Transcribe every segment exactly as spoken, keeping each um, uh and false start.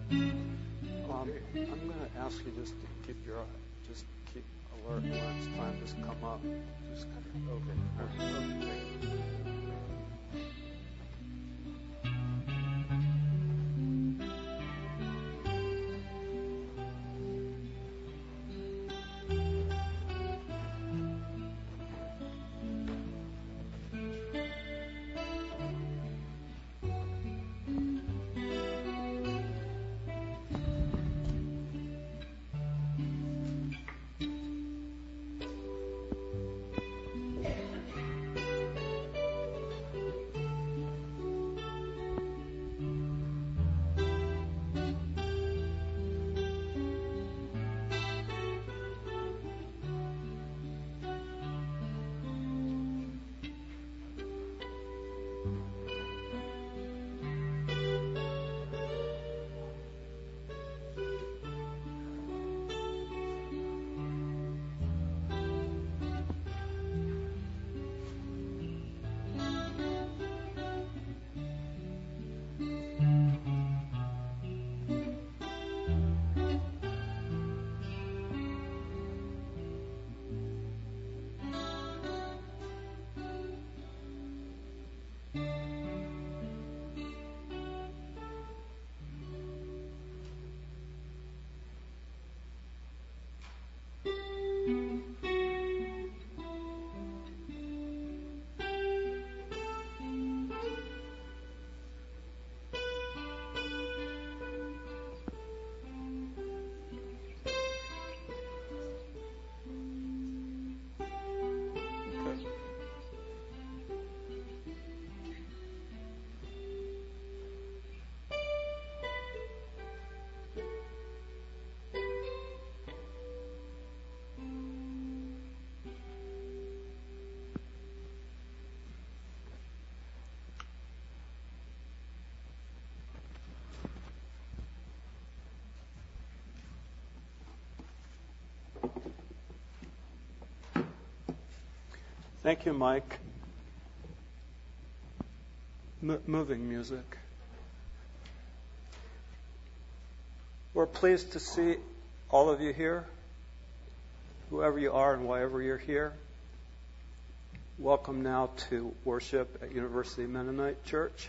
Um, I'm going to ask you just to keep your just keep alert when it's time to come up. Just kind of over. Okay. Thank you, Mike. M- moving music. We're pleased to see all of you here, whoever you are and wherever you're here. Welcome now to worship at University Mennonite Church.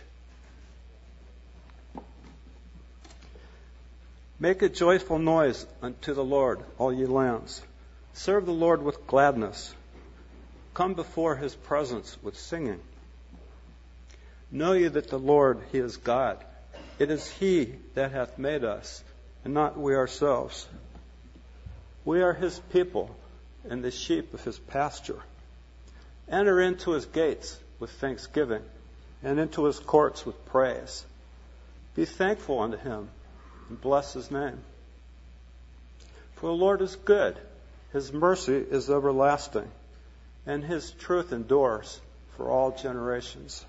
Make a joyful noise unto the Lord, all ye lands. Serve the Lord with gladness. Come before his presence with singing. Know ye that the Lord, he is God. It is he that hath made us, and not we ourselves. We are his people, and the sheep of his pasture. Enter into his gates with thanksgiving, and into his courts with praise. Be thankful unto him, and bless his name. For the Lord is good, his mercy is everlasting, and his truth endures for all generations.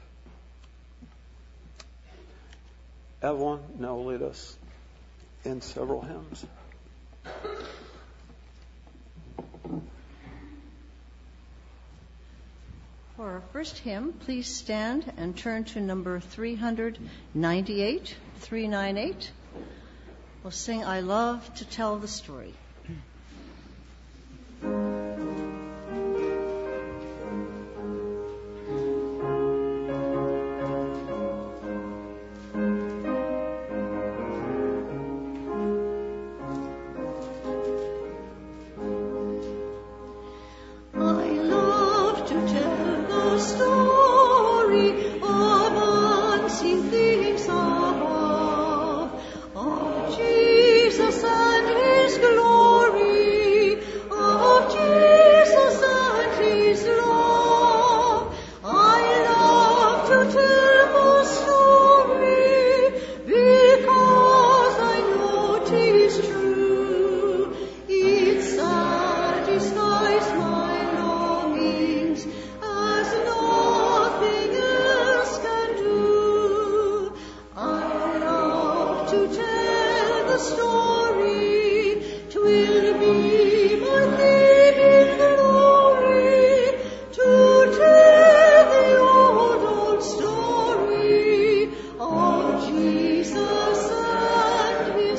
Evelyn now lead us in several hymns. For our first hymn, please stand and turn to number three ninety-eight, three ninety-eight. We'll sing I Love to Tell the Story. Jesus and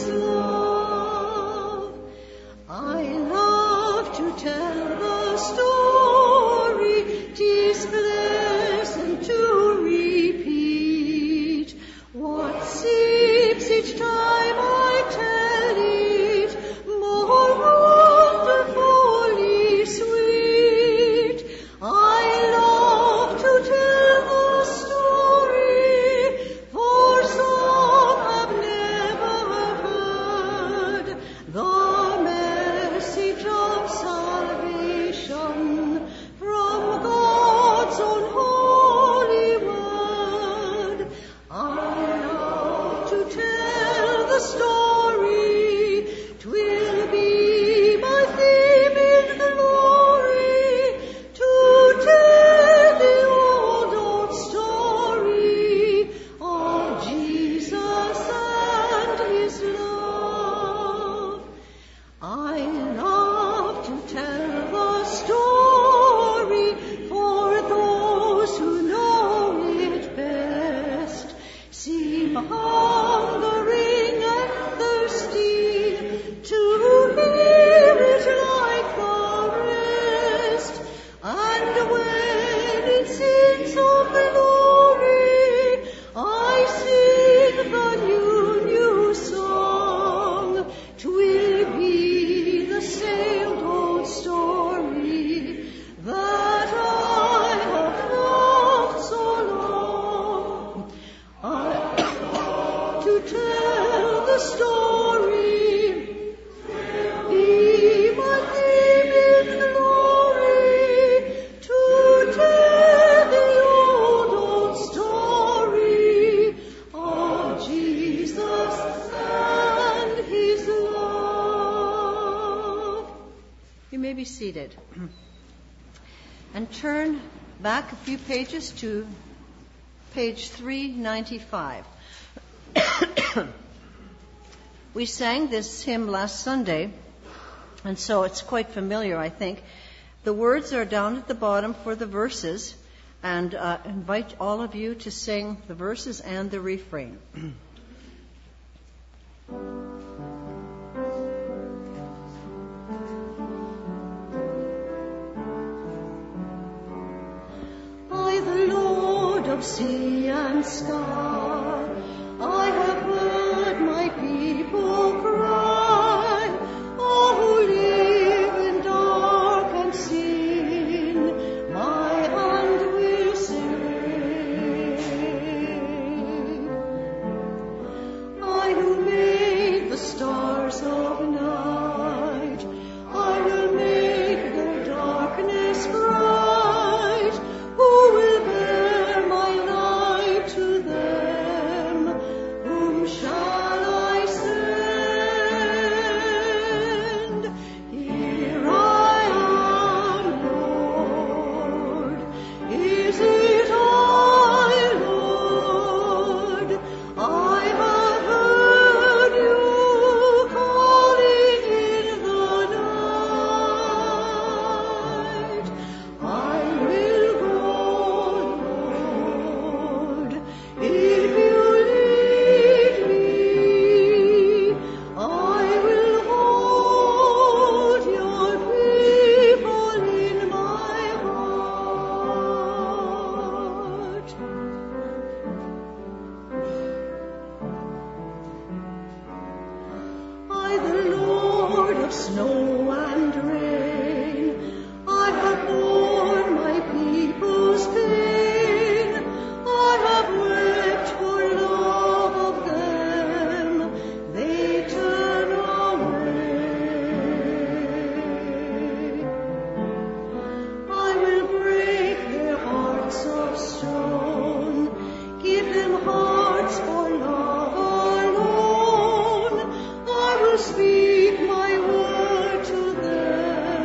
Seated. And turn back a few pages to page three ninety-five. We sang this hymn last Sunday, and so it's quite familiar, I think. The words are down at the bottom for the verses, and uh, invite all of you to sing the verses and the refrain. Of sea and sky, I have heard my people cry, all who live in dark and sin, my hand will sing. I who made the stars of night, I will make their darkness bright, who will bear my light to them, whom shall I send? Here I am, Lord, is it I, Lord? I have heard you calling in the night. I will go, Lord, if you lead me. I will hold your people in my heart. I, the Lord of snow and rain, I have borne my people's pain. I have wept for love of them, they turn away. I will break their hearts of stone, give them hearts for love alone. I will speak my word to them,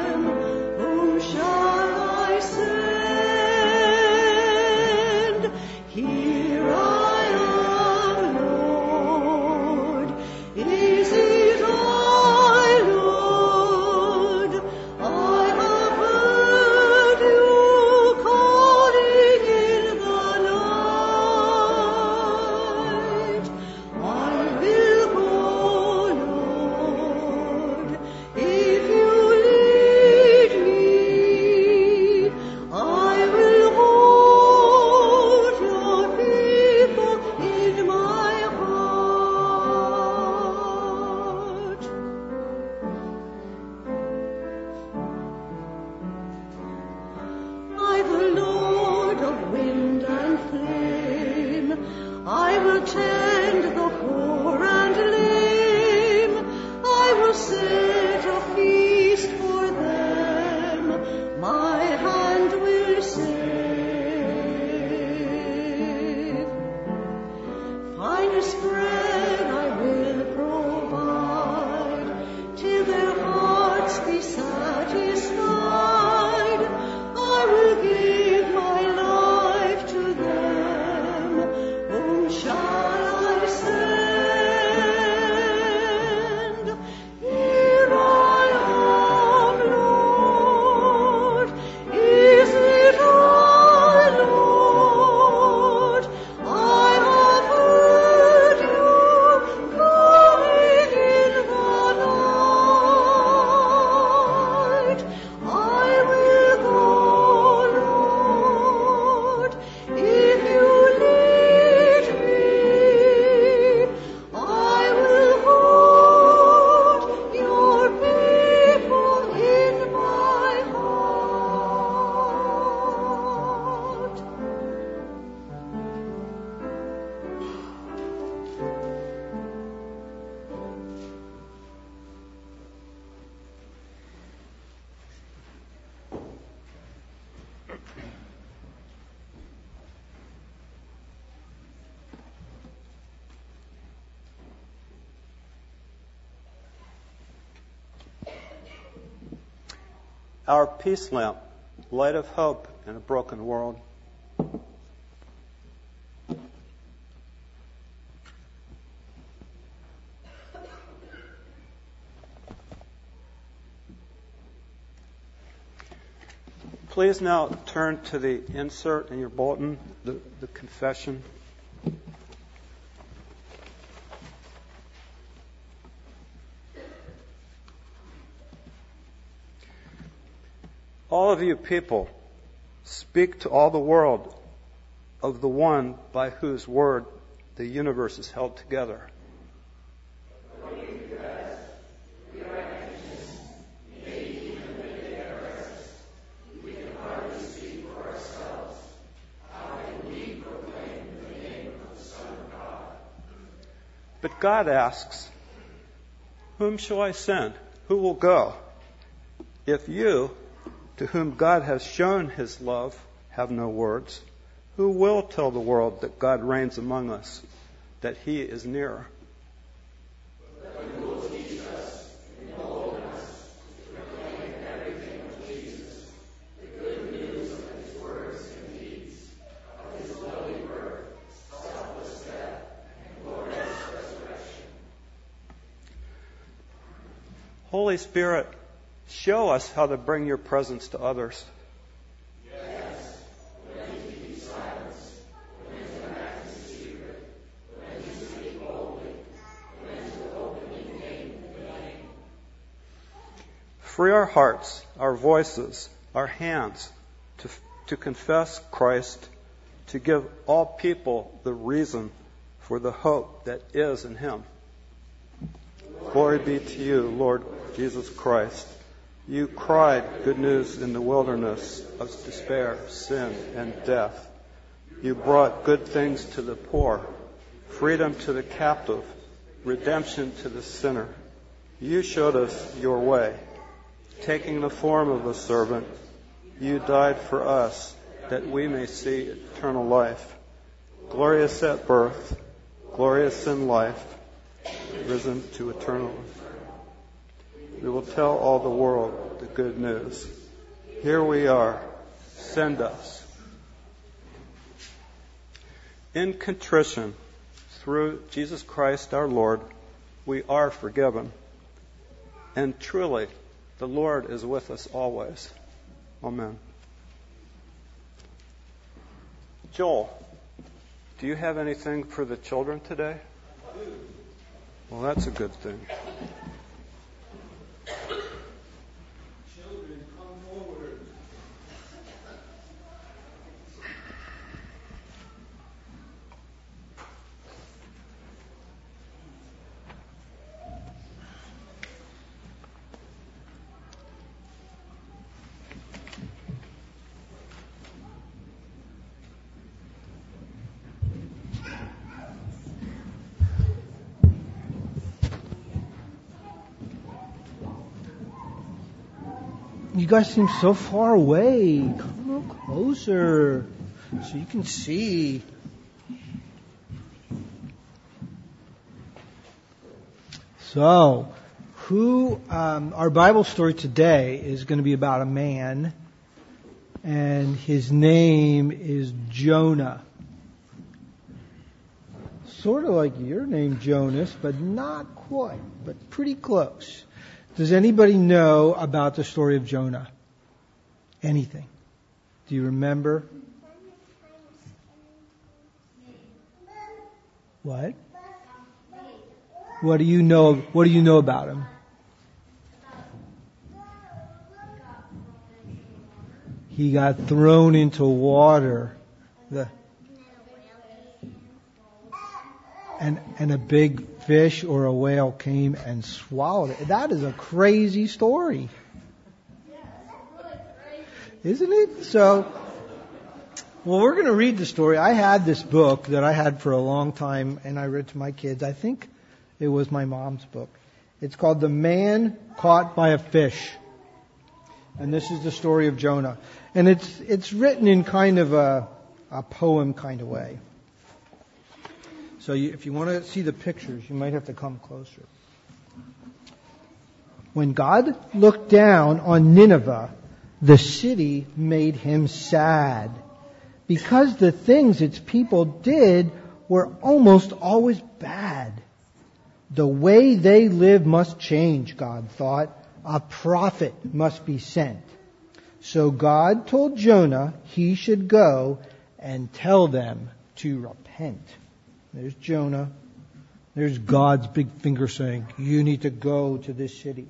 our peace lamp, light of hope in a broken world. Please now turn to the insert in your bulletin, the, the confession. All of you people, speak to all the world of the one by whose word the universe is held together. But God asks, whom shall I send? Who will go? If you, to whom God has shown his love, have no words, who will tell the world that God reigns among us, that he is near? Holy Spirit, show us how to bring your presence to others. Yes, when to keep silence, when to act in secret, when to speak boldly, when to openly name the name. Free our hearts, our voices, our hands to, to confess Christ, to give all people the reason for the hope that is in him. Glory be to you, Lord Jesus Christ. You cried good news in the wilderness of despair, sin, and death. You brought good things to the poor, freedom to the captive, redemption to the sinner. You showed us your way. Taking the form of a servant, you died for us that we may see eternal life. Glorious at birth, glorious in life, risen to eternal life. We will tell all the world the good news. Here we are. Send us. In contrition, through Jesus Christ our Lord, we are forgiven. And truly, the Lord is with us always. Amen. Joel, do you have anything for the children today? Well, that's a good thing. Children, come forward. You guys seem so far away. Come a little closer so you can see. So, who, um, our Bible story today is going to be about a man, and his name is Jonah. Sort of like your name, Jonas, but not quite, but pretty close. Does anybody know about the story of Jonah? Anything? Do you remember? What? What do you know? What do you know about him? He got thrown into water. The and and a big fish or a whale came and swallowed it. That is a crazy story. Isn't it? So, well, we're going to read the story. I had this book that I had for a long time, and I read to my kids. I think it was my mom's book. It's called The Man Caught by a Fish. And this is the story of Jonah. And it's it's written in kind of a, a poem kind of way. So you, if you want to see the pictures, you might have to come closer. When God looked down on Nineveh, The city made him sad because the things its people did were almost always bad. The way they live must change, God thought. A prophet must be sent. So God told Jonah he should go and tell them to repent. There's Jonah. There's God's big finger saying, you need to go to this city.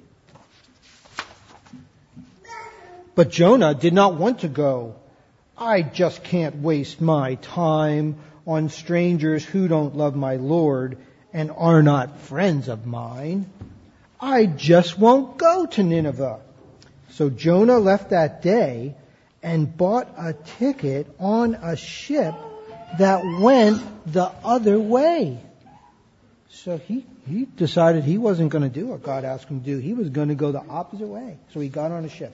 But Jonah did not want to go. I just can't waste my time on strangers who don't love my Lord and are not friends of mine. I just won't go to Nineveh. So Jonah left that day and bought a ticket on a ship that went the other way. So he, he decided he wasn't going to do what God asked him to do. He was going to go the opposite way. So he got on a ship.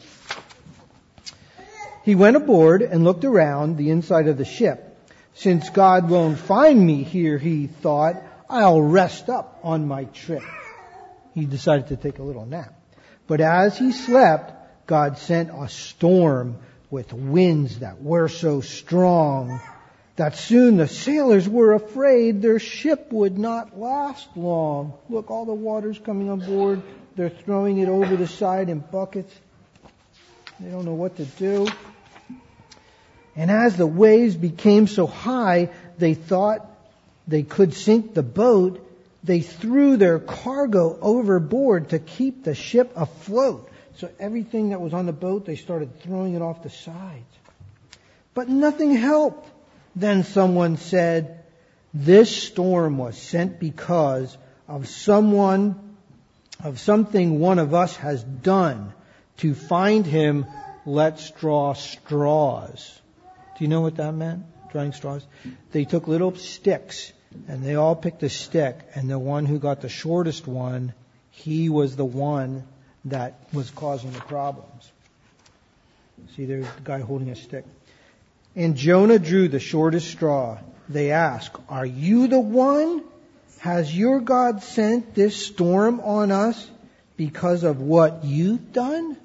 He went aboard and looked around the inside of the ship. Since God won't find me here, he thought, I'll rest up on my trip. He decided to take a little nap. But as he slept, God sent a storm with winds that were so strong that soon the sailors were afraid their ship would not last long. Look, all the water's coming on board. They're throwing it over the side in buckets. They don't know what to do. And as the waves became so high, they thought they could sink the boat. They threw their cargo overboard to keep the ship afloat. So everything that was on the boat, they started throwing it off the sides. But nothing helped. Then someone said, this storm was sent because of someone, of something one of us has done. To find him, let's draw straws. Do you know what that meant? Drawing straws? They took little sticks and they all picked a stick, and the one who got the shortest one, he was the one that was causing the problems. See, there's the guy holding a stick. And Jonah drew the shortest straw. They asked, are you the one? Has your God sent this storm on us because of what you've done?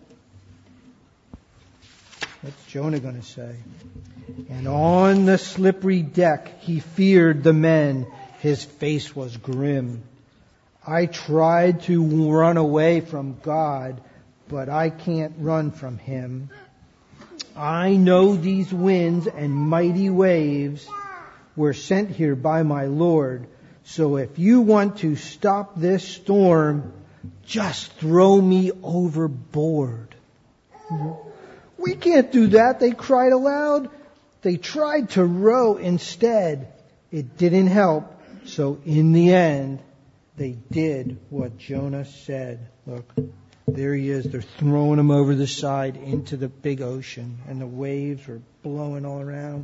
What's Jonah going to say? And on the slippery deck, he feared the men. His face was grim. I tried to run away from God, but I can't run from him. I know these winds and mighty waves were sent here by my Lord. So if you want to stop this storm, just throw me overboard. We can't do that, they cried aloud. They tried to row instead. It didn't help. So in the end, they did what Jonah said. Look, there he is. They're throwing him over the side into the big ocean, and the waves were blowing all around.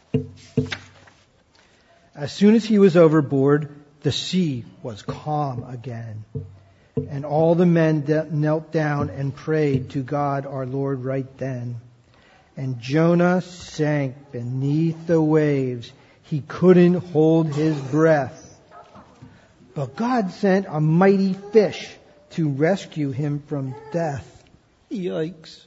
As soon as he was overboard, the sea was calm again. And all the men de- knelt down and prayed to God our Lord right then. And Jonah sank beneath the waves. He couldn't hold his breath. But God sent a mighty fish to rescue him from death. Yikes.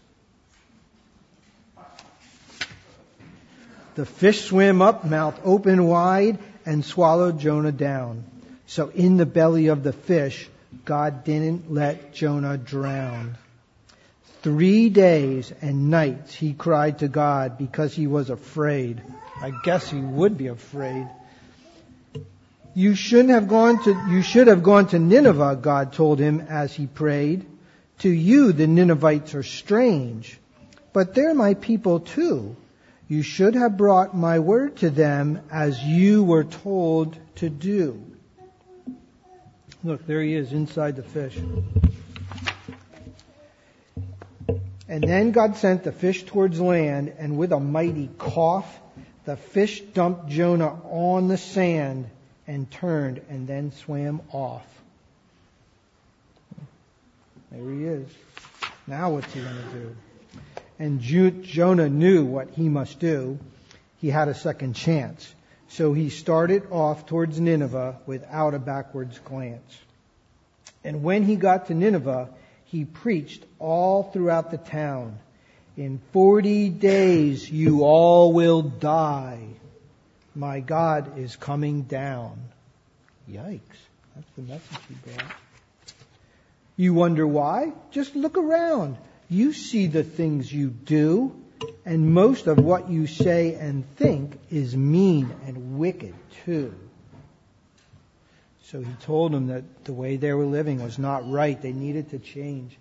The fish swam up, mouth open wide, and swallowed Jonah down. So in the belly of the fish, God didn't let Jonah drown. Three days and nights he cried to God because he was afraid. I guess he would be afraid. You shouldn't have gone to, you should have gone to Nineveh, God told him as he prayed. To you the Ninevites are strange, but they're my people too. You should have brought my word to them as you were told to do. Look, there he is inside the fish. And then God sent the fish towards land, and with a mighty cough, the fish dumped Jonah on the sand and turned and then swam off. There he is. Now what's he going to do? And Ju- Jonah knew what he must do. He had a second chance. So he started off towards Nineveh without a backwards glance. And when he got to Nineveh, he preached all throughout the town. In forty days you all will die. My God is coming down. Yikes. That's the message he brought. You wonder why? Just look around. You see the things you do, and most of what you say and think is mean and wicked too. So he told them that the way they were living was not right. They needed to change.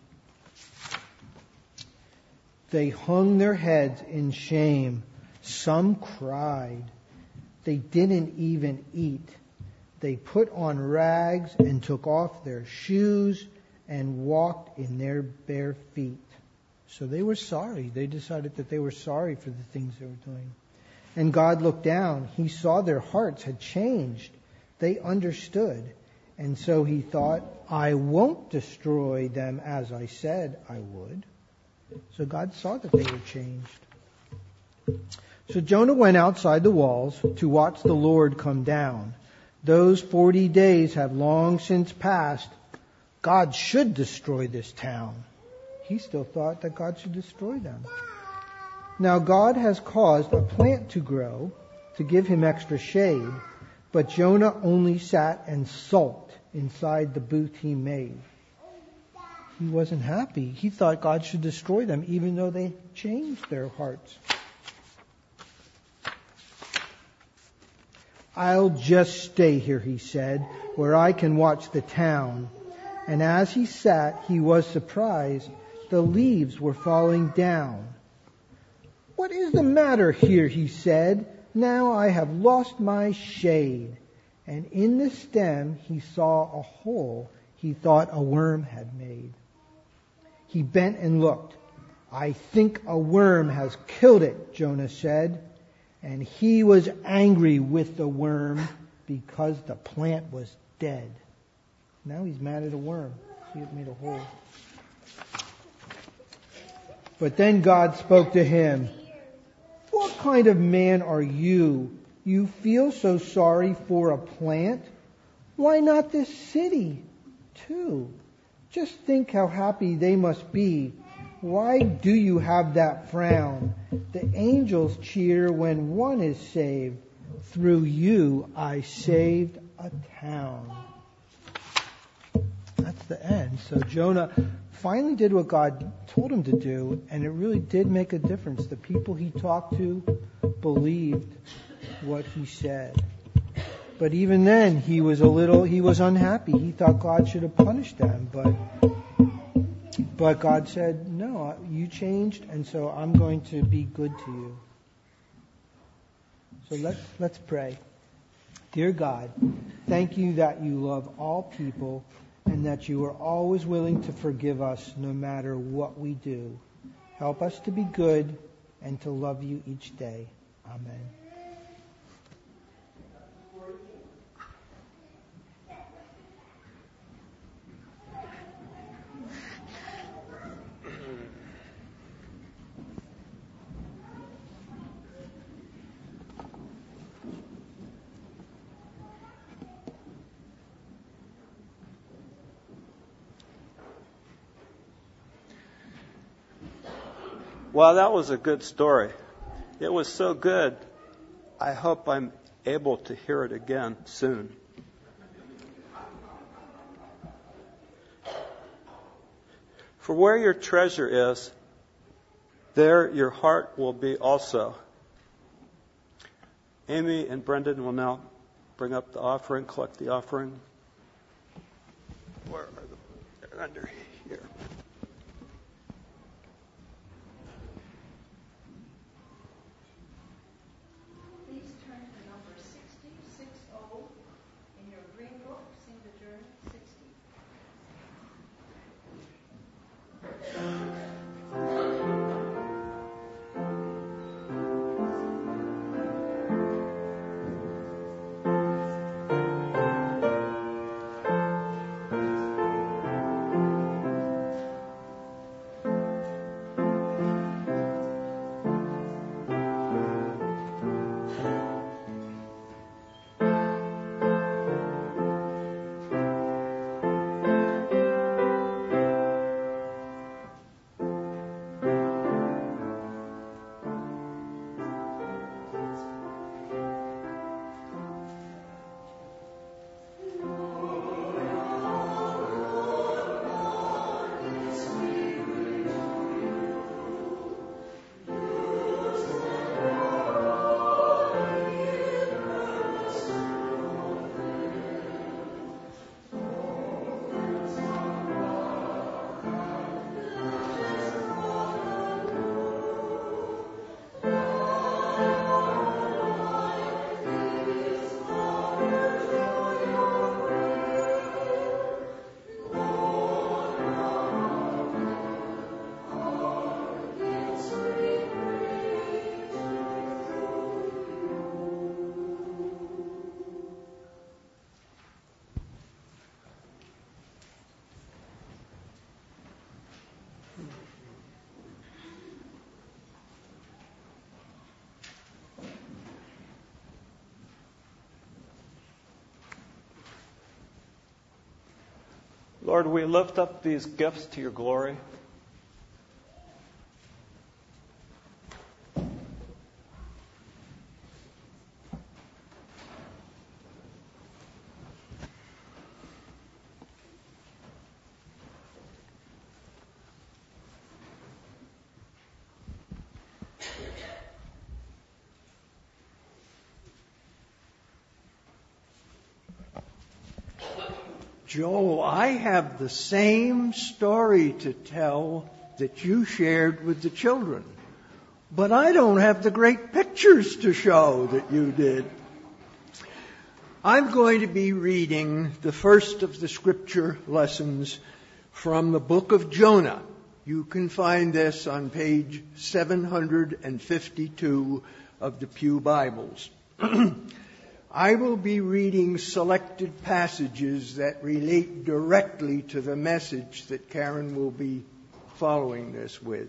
They hung their heads in shame. Some cried. They didn't even eat. They put on rags and took off their shoes and walked in their bare feet. So they were sorry. They decided that they were sorry for the things they were doing. And God looked down. He saw their hearts had changed. They understood. And so he thought, I won't destroy them as I said I would. So God saw that they were changed. So Jonah went outside the walls to watch the Lord come down. Those forty days have long since passed. God should destroy this town. He still thought that God should destroy them. Now God has caused a plant to grow to give him extra shade, but Jonah only sat and sulked inside the booth he made. He wasn't happy. He thought God should destroy them, even though they changed their hearts. I'll just stay here, he said, where I can watch the town. And as he sat, he was surprised. The leaves were falling down. What is the matter here, he said. Now I have lost my shade. And in the stem he saw a hole he thought a worm had made. He bent and looked. I think a worm has killed it, Jonah said. And he was angry with the worm because the plant was dead. Now he's mad at a worm. See, it made a hole. But then God spoke to him. What kind of man are you? You feel so sorry for a plant? Why not this city, too? Just think how happy they must be. Why do you have that frown? The angels cheer when one is saved. Through you I saved a town. That's the end. So Jonah finally did what God told him to do, and it really did make a difference. The people he talked to believed what he said. But even then, he was a little, he was unhappy. He thought God should have punished them, but But God said, no, you changed, and so I'm going to be good to you. So let's, let's pray. Dear God, thank you that you love all people and that you are always willing to forgive us no matter what we do. Help us to be good and to love you each day. Amen. Well, that was a good story. It was so good, I hope I'm able to hear it again soon. For where your treasure is, there your heart will be also. Amy and Brendan will now bring up the offering, collect the offering. Where are they? They're under here. Lord, we lift up these gifts to your glory. Joel, I have the same story to tell that you shared with the children, but I don't have the great pictures to show that you did. I'm going to be reading the first of the scripture lessons from the book of Jonah. You can find this on page seven hundred fifty-two of the Pew Bibles. I will be reading selected passages that relate directly to the message that Karen will be following this with.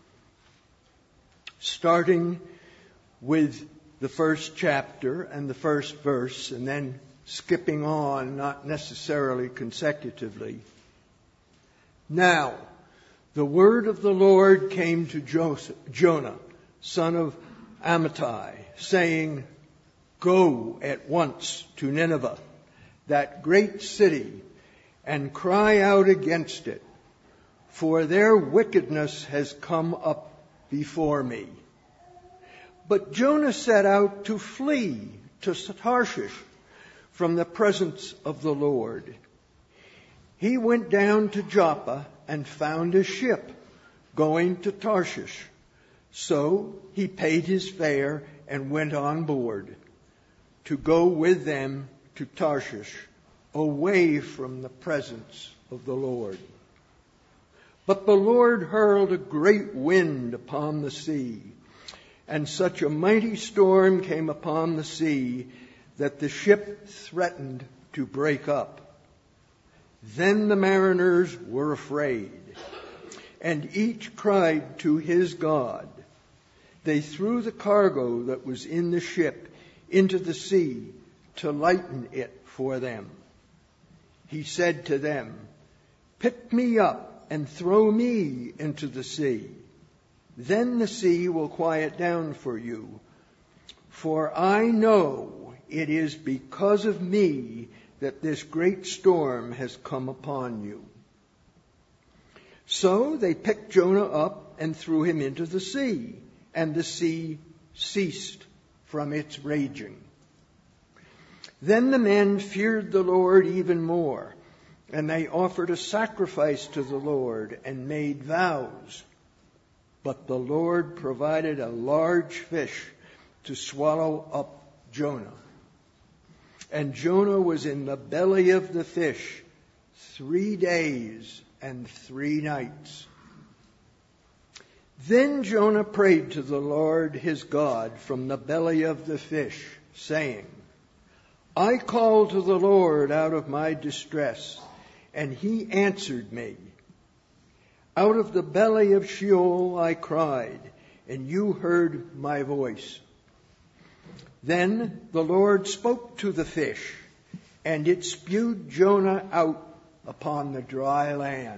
Starting with the first chapter and the first verse, and then skipping on, not necessarily consecutively. Now, the word of the Lord came to Joseph, Jonah, son of Amittai, saying, "Go at once to Nineveh, that great city, and cry out against it, for their wickedness has come up before me." But Jonah set out to flee to Tarshish from the presence of the Lord. He went down to Joppa and found a ship going to Tarshish. So he paid his fare and went on board to go with them to Tarshish, away from the presence of the Lord. But the Lord hurled a great wind upon the sea, and such a mighty storm came upon the sea that the ship threatened to break up. Then the mariners were afraid, and each cried to his God. They threw the cargo that was in the ship into the sea to lighten it for them. He said to them, "Pick me up and throw me into the sea. Then the sea will quiet down for you. For I know it is because of me that this great storm has come upon you." So they picked Jonah up and threw him into the sea, and the sea ceased from its raging. Then the men feared the Lord even more, and they offered a sacrifice to the Lord and made vows. But the Lord provided a large fish to swallow up Jonah. And Jonah was in the belly of the fish three days and three nights. Then Jonah prayed to the Lord his God from the belly of the fish, saying, "I called to the Lord out of my distress, and he answered me. Out of the belly of Sheol I cried, and you heard my voice." Then the Lord spoke to the fish, and it spewed Jonah out upon the dry land.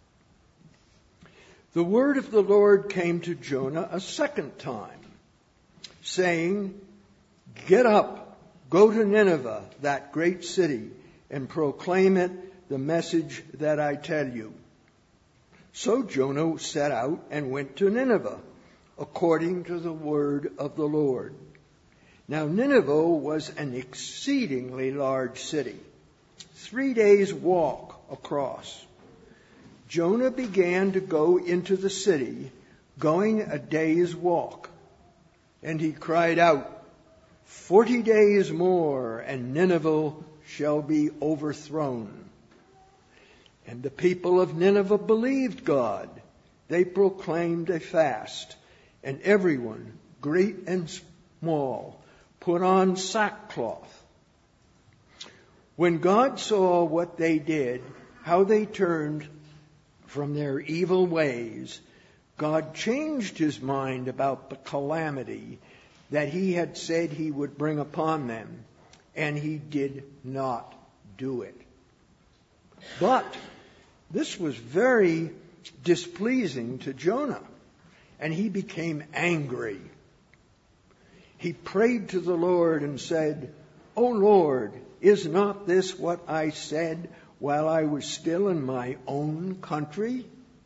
The word of the Lord came to Jonah a second time, saying, "Get up, go to Nineveh, that great city, and proclaim it the message that I tell you." So Jonah set out and went to Nineveh, according to the word of the Lord. Now Nineveh was an exceedingly large city, three days' walk across. Jonah began to go into the city, going a day's walk. And he cried out, "Forty days more, and Nineveh shall be overthrown." And the people of Nineveh believed God. They proclaimed a fast, and everyone, great and small, put on sackcloth. When God saw what they did, how they turned from their evil ways, God changed his mind about the calamity that he had said he would bring upon them, and he did not do it. But This was very displeasing to Jonah, and he became angry. He prayed to the Lord and said, "O Lord, is not this what I said while I was still in my own country?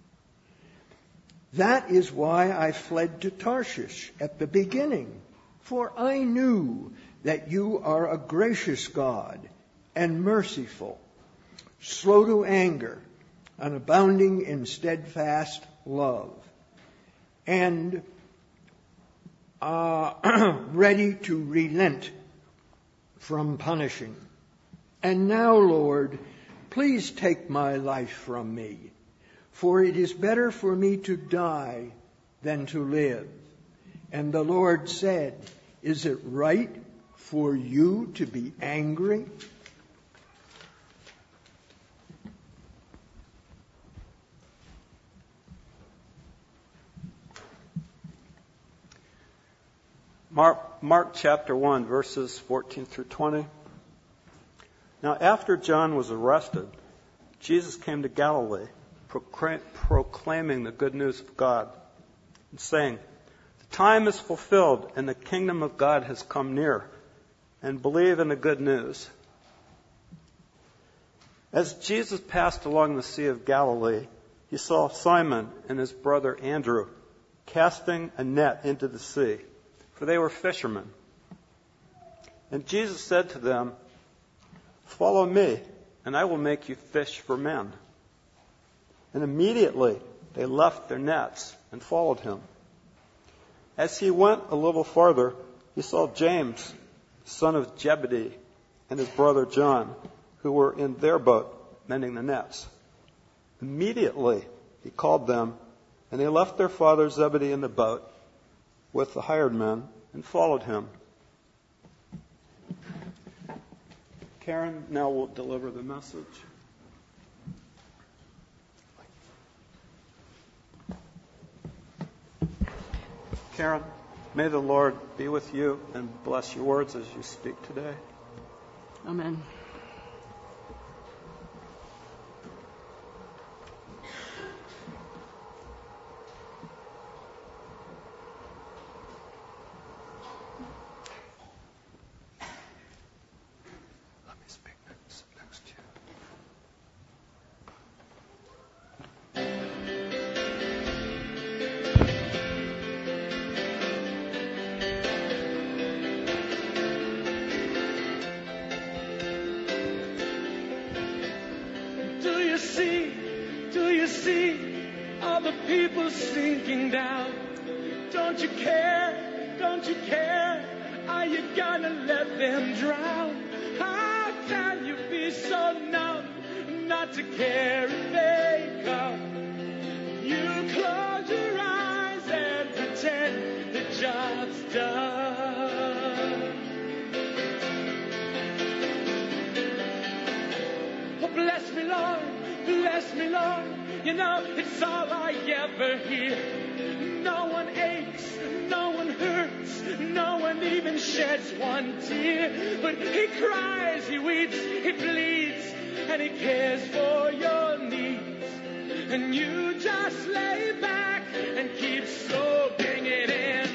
That is why I fled to Tarshish at the beginning, for I knew that you are a gracious God and merciful, slow to anger, and abounding in steadfast love, and uh, ready to relent from punishing. And now, Lord, please take my life from me, for it is better for me to die than to live." And the Lord said, "Is it right for you to be angry?" Mark, Mark chapter one, verses fourteen through twenty. Now after John was arrested, Jesus came to Galilee, proclaim, proclaiming the good news of God, and saying, "The time is fulfilled, and the kingdom of God has come near, and believe in the good news." As Jesus passed along the Sea of Galilee, he saw Simon and his brother Andrew casting a net into the sea, for they were fishermen. And Jesus said to them, "Follow me, and I will make you fish for men." And immediately they left their nets and followed him. As he went a little farther, he saw James, son of Zebedee, and his brother John, who were in their boat mending the nets. Immediately he called them, and they left their father Zebedee in the boat with the hired men and followed him. Karen now will deliver the message. Karen, may the Lord be with you and bless your words as you speak today. Amen. Let me speak next, next to you. Do you see, do you see all the people sinking down? Don't you care, don't you care? Are you gonna let them drown? How can you be so numb not to care if they come? You close your eyes and pretend the job's done. Oh, bless me, Lord, bless me, Lord. You know, it's all I ever hear. No one aches, no one hurts, no one even sheds one tear. But he cries, he weeps, he bleeds, and he cares for your needs. And you just lay back and keep soaking it in.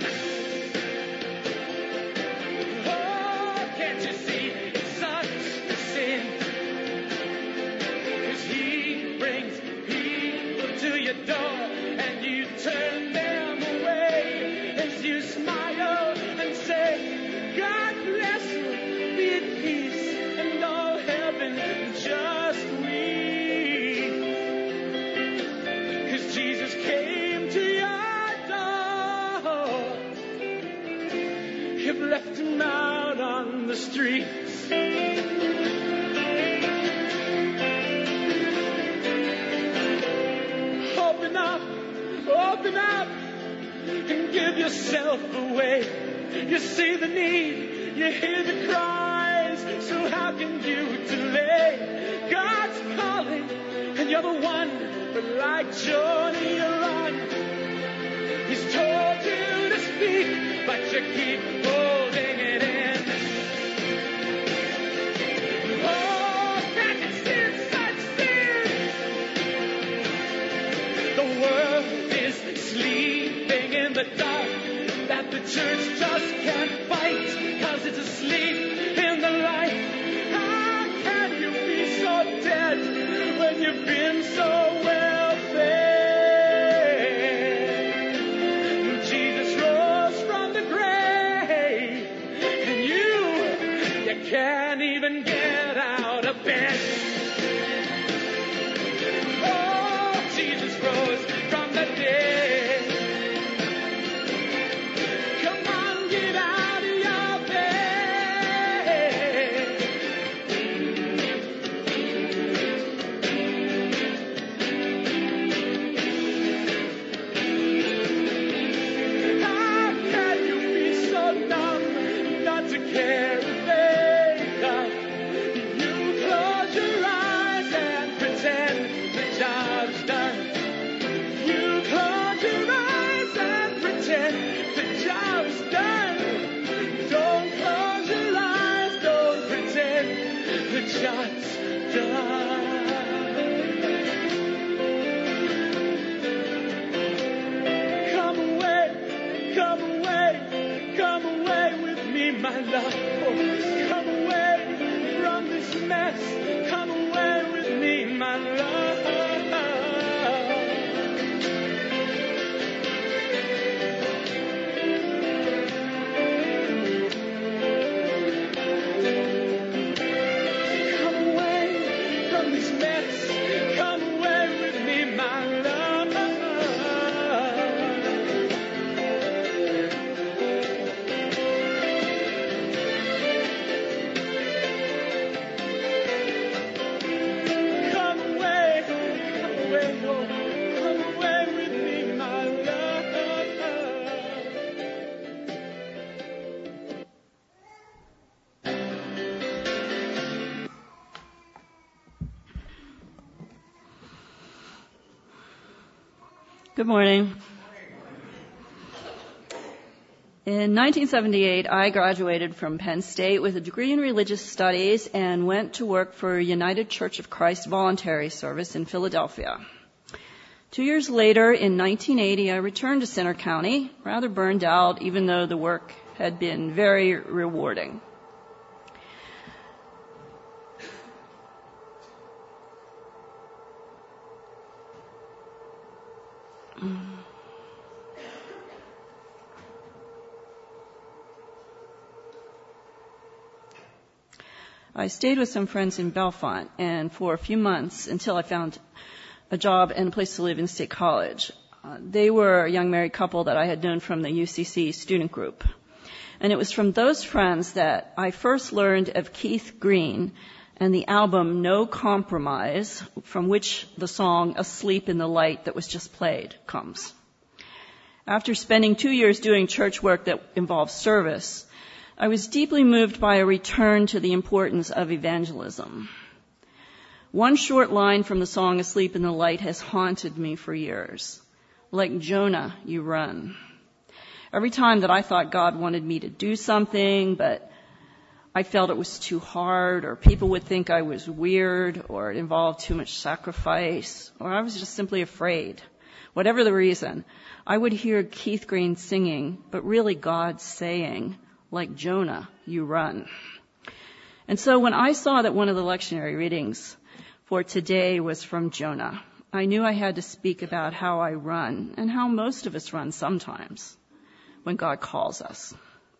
Oh, can't you see it's such a sin? 'Cause he brings people to your door and you turn them away as you smile and say, "God bless you, be at peace," and all heaven just weep. 'Cause Jesus came to your door. You've left him out on the streets. Open up, open up, and give yourself away. You see the need, you hear the cries, so how can you delay? God's calling, and you're the one, but like Jonah you run. He's told you to speak, but you keep holding it in. Oh, that is sin, such sin. The church just can't fight, cause it's asleep in the light. How can you be so dead when you've been so well fed? Jesus rose from the grave, and you, you can't even get out of bed. Oh, Jesus rose from the dead. Come on, get out of your bed. How can you be so dumb not to care if they come? You close your eyes and pretend the job's done. You close your eyes and pretend the job's done. Don't close your eyes, don't pretend the job's done. Come away, come away, come away with me, my love. Oh, come away from this mess. Come away with me, my love. Come away from this mess. Come away with me, my love. Come away, come away, oh, come away with me, my love. Good morning. In nineteen seventy-eight, I graduated from Penn State with a degree in religious studies and went to work for United Church of Christ Voluntary Service in Philadelphia. Two years later, in nineteen eighty, I returned to Centre County, rather burned out, even though the work had been very rewarding. I stayed with some friends in Bellefonte and for a few months until I found a job and a place to live in State College. Uh, they were a young married couple that I had known from the U C C student group. And it was from those friends that I first learned of Keith Green and the album No Compromise, from which the song Asleep in the Light that was just played comes. After spending two years doing church work that involved service, I was deeply moved by a return to the importance of evangelism. One short line from the song Asleep in the Light has haunted me for years. Like Jonah, you run. Every time that I thought God wanted me to do something, but I felt it was too hard, or people would think I was weird, or it involved too much sacrifice, or I was just simply afraid. Whatever the reason, I would hear Keith Green singing, but really God saying, like Jonah, you run. And so when I saw that one of the lectionary readings for today was from Jonah, I knew I had to speak about how I run and how most of us run sometimes when God calls us.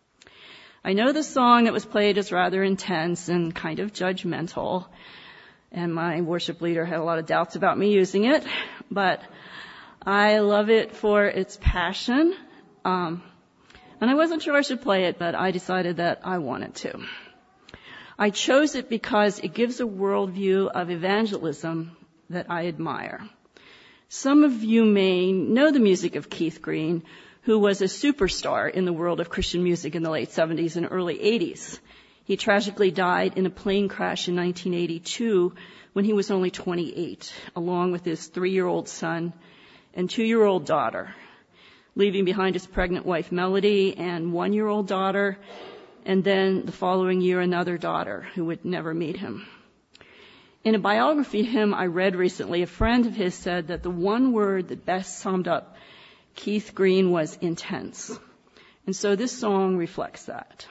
I know the song that was played is rather intense and kind of judgmental, and my worship leader had a lot of doubts about me using it, but I love it for its passion. Um, And I wasn't sure I should play it, but I decided that I wanted to. I chose it because it gives a worldview of evangelism that I admire. Some of you may know the music of Keith Green, who was a superstar in the world of Christian music in the late seventies and early eighties. He tragically died in a plane crash in nineteen eighty-two when he was only twenty-eight, along with his three-year-old son and two-year-old daughter, leaving behind his pregnant wife, Melody, and one-year-old daughter, and then the following year, another daughter who would never meet him. In a biography of him I read recently, a friend of his said that the one word that best summed up Keith Green was intense. And so this song reflects that.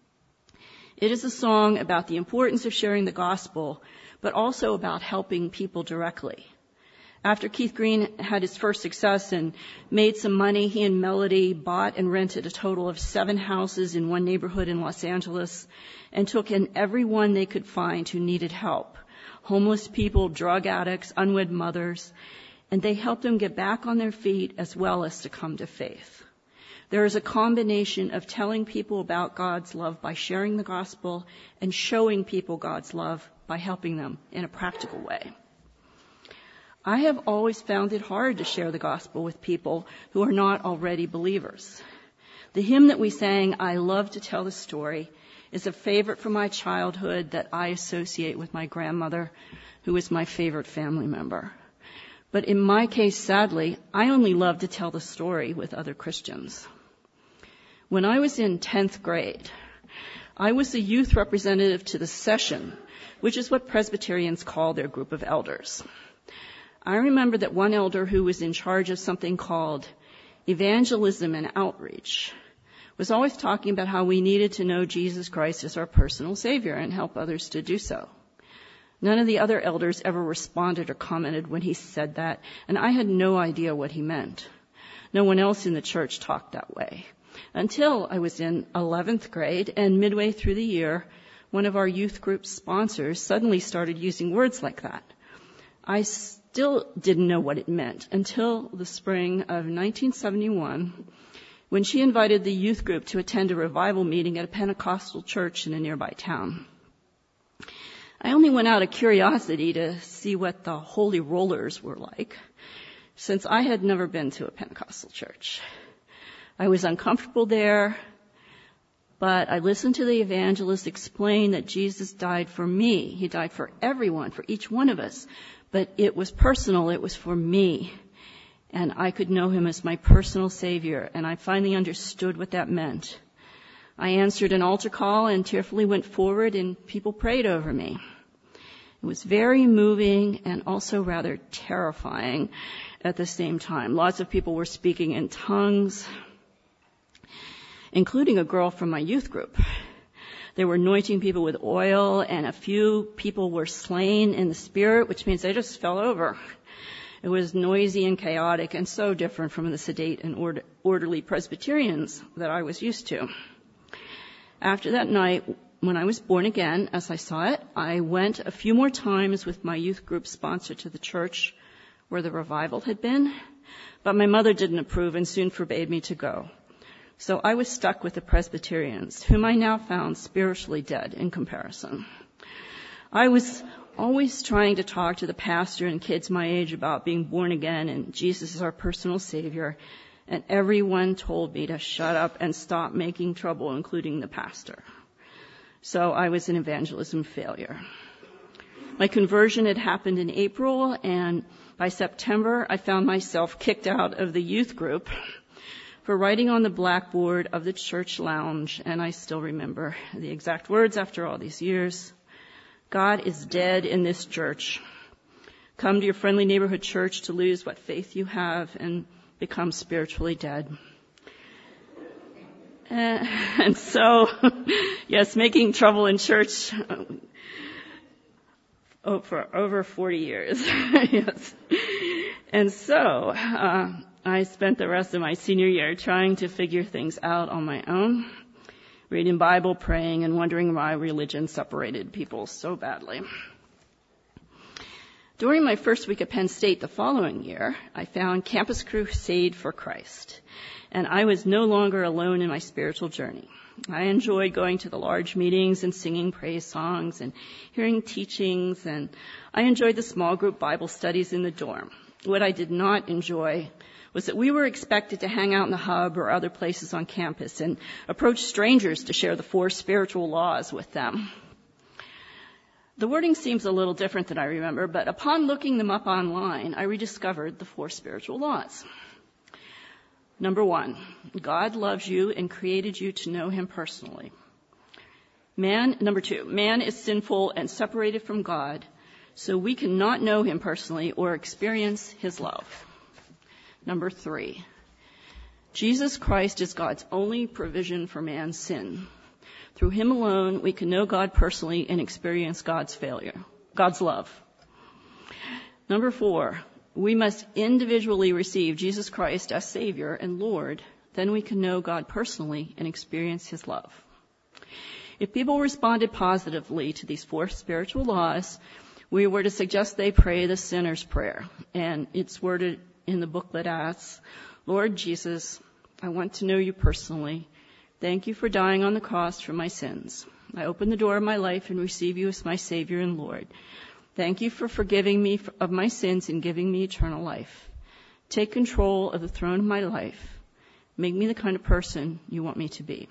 It is a song about the importance of sharing the gospel, but also about helping people directly. After Keith Green had his first success and made some money, he and Melody bought and rented a total of seven houses in one neighborhood in Los Angeles and took in everyone they could find who needed help. Homeless people, drug addicts, unwed mothers, and they helped them get back on their feet as well as to come to faith. There is a combination of telling people about God's love by sharing the gospel and showing people God's love by helping them in a practical way. I have always found it hard to share the gospel with people who are not already believers. The hymn that we sang, I Love to Tell the Story, is a favorite from my childhood that I associate with my grandmother, who is my favorite family member. But in my case, sadly, I only love to tell the story with other Christians. When I was in tenth grade, I was the youth representative to the session, which is what Presbyterians call their group of elders. I remember that one elder who was in charge of something called evangelism and outreach was always talking about how we needed to know Jesus Christ as our personal Savior and help others to do so. None of the other elders ever responded or commented when he said that, and I had no idea what he meant. No one else in the church talked that way. Until I was in eleventh grade, and midway through the year, one of our youth group sponsors suddenly started using words like that. I still didn't know what it meant until the spring of nineteen seventy-one, when she invited the youth group to attend a revival meeting at a Pentecostal church in a nearby town. I only went out of curiosity to see what the holy rollers were like, since I had never been to a Pentecostal church. I was uncomfortable there, but I listened to the evangelist explain that Jesus died for me. He died for everyone, for each one of us. But it was personal. It was for me. And I could know him as my personal Savior. And I finally understood what that meant. I answered an altar call and tearfully went forward, and people prayed over me. It was very moving and also rather terrifying at the same time. Lots of people were speaking in tongues, including a girl from my youth group. They were anointing people with oil, and a few people were slain in the Spirit, which means they just fell over. It was noisy and chaotic and so different from the sedate and ord- orderly Presbyterians that I was used to. After that night, when I was born again, as I saw it, I went a few more times with my youth group sponsor to the church where the revival had been, but my mother didn't approve and soon forbade me to go. So I was stuck with the Presbyterians, whom I now found spiritually dead in comparison. I was always trying to talk to the pastor and kids my age about being born again and Jesus is our personal Savior, and everyone told me to shut up and stop making trouble, including the pastor. So I was an evangelism failure. My conversion had happened in April, and by September I found myself kicked out of the youth group for writing on the blackboard of the church lounge, and I still remember the exact words after all these years. God is dead in this church. Come to your friendly neighborhood church to lose what faith you have and become spiritually dead. And, and so, yes, making trouble in church oh, for over forty years. Yes. And so, uh, I spent the rest of my senior year trying to figure things out on my own, reading Bible, praying, and wondering why religion separated people so badly. During my first week at Penn State the following year, I found Campus Crusade for Christ, and I was no longer alone in my spiritual journey. I enjoyed going to the large meetings and singing praise songs and hearing teachings, and I enjoyed the small group Bible studies in the dorm. What I did not enjoy was that we were expected to hang out in the hub or other places on campus and approach strangers to share the four spiritual laws with them. The wording seems a little different than I remember, but upon looking them up online, I rediscovered the four spiritual laws. Number one, God loves you and created you to know him personally. Man, number two, man is sinful and separated from God, so we cannot know him personally or experience his love. Number three, Jesus Christ is God's only provision for man's sin. Through him alone, we can know God personally and experience God's failure, God's love. Number four, we must individually receive Jesus Christ as Savior and Lord. Then we can know God personally and experience his love. If people responded positively to these four spiritual laws, we were to suggest they pray the sinner's prayer. And it's worded in the booklet as, Lord Jesus, I want to know you personally. Thank you for dying on the cross for my sins. I open the door of my life and receive you as my Savior and Lord. Thank you for forgiving me of my sins and giving me eternal life. Take control of the throne of my life. Make me the kind of person you want me to be.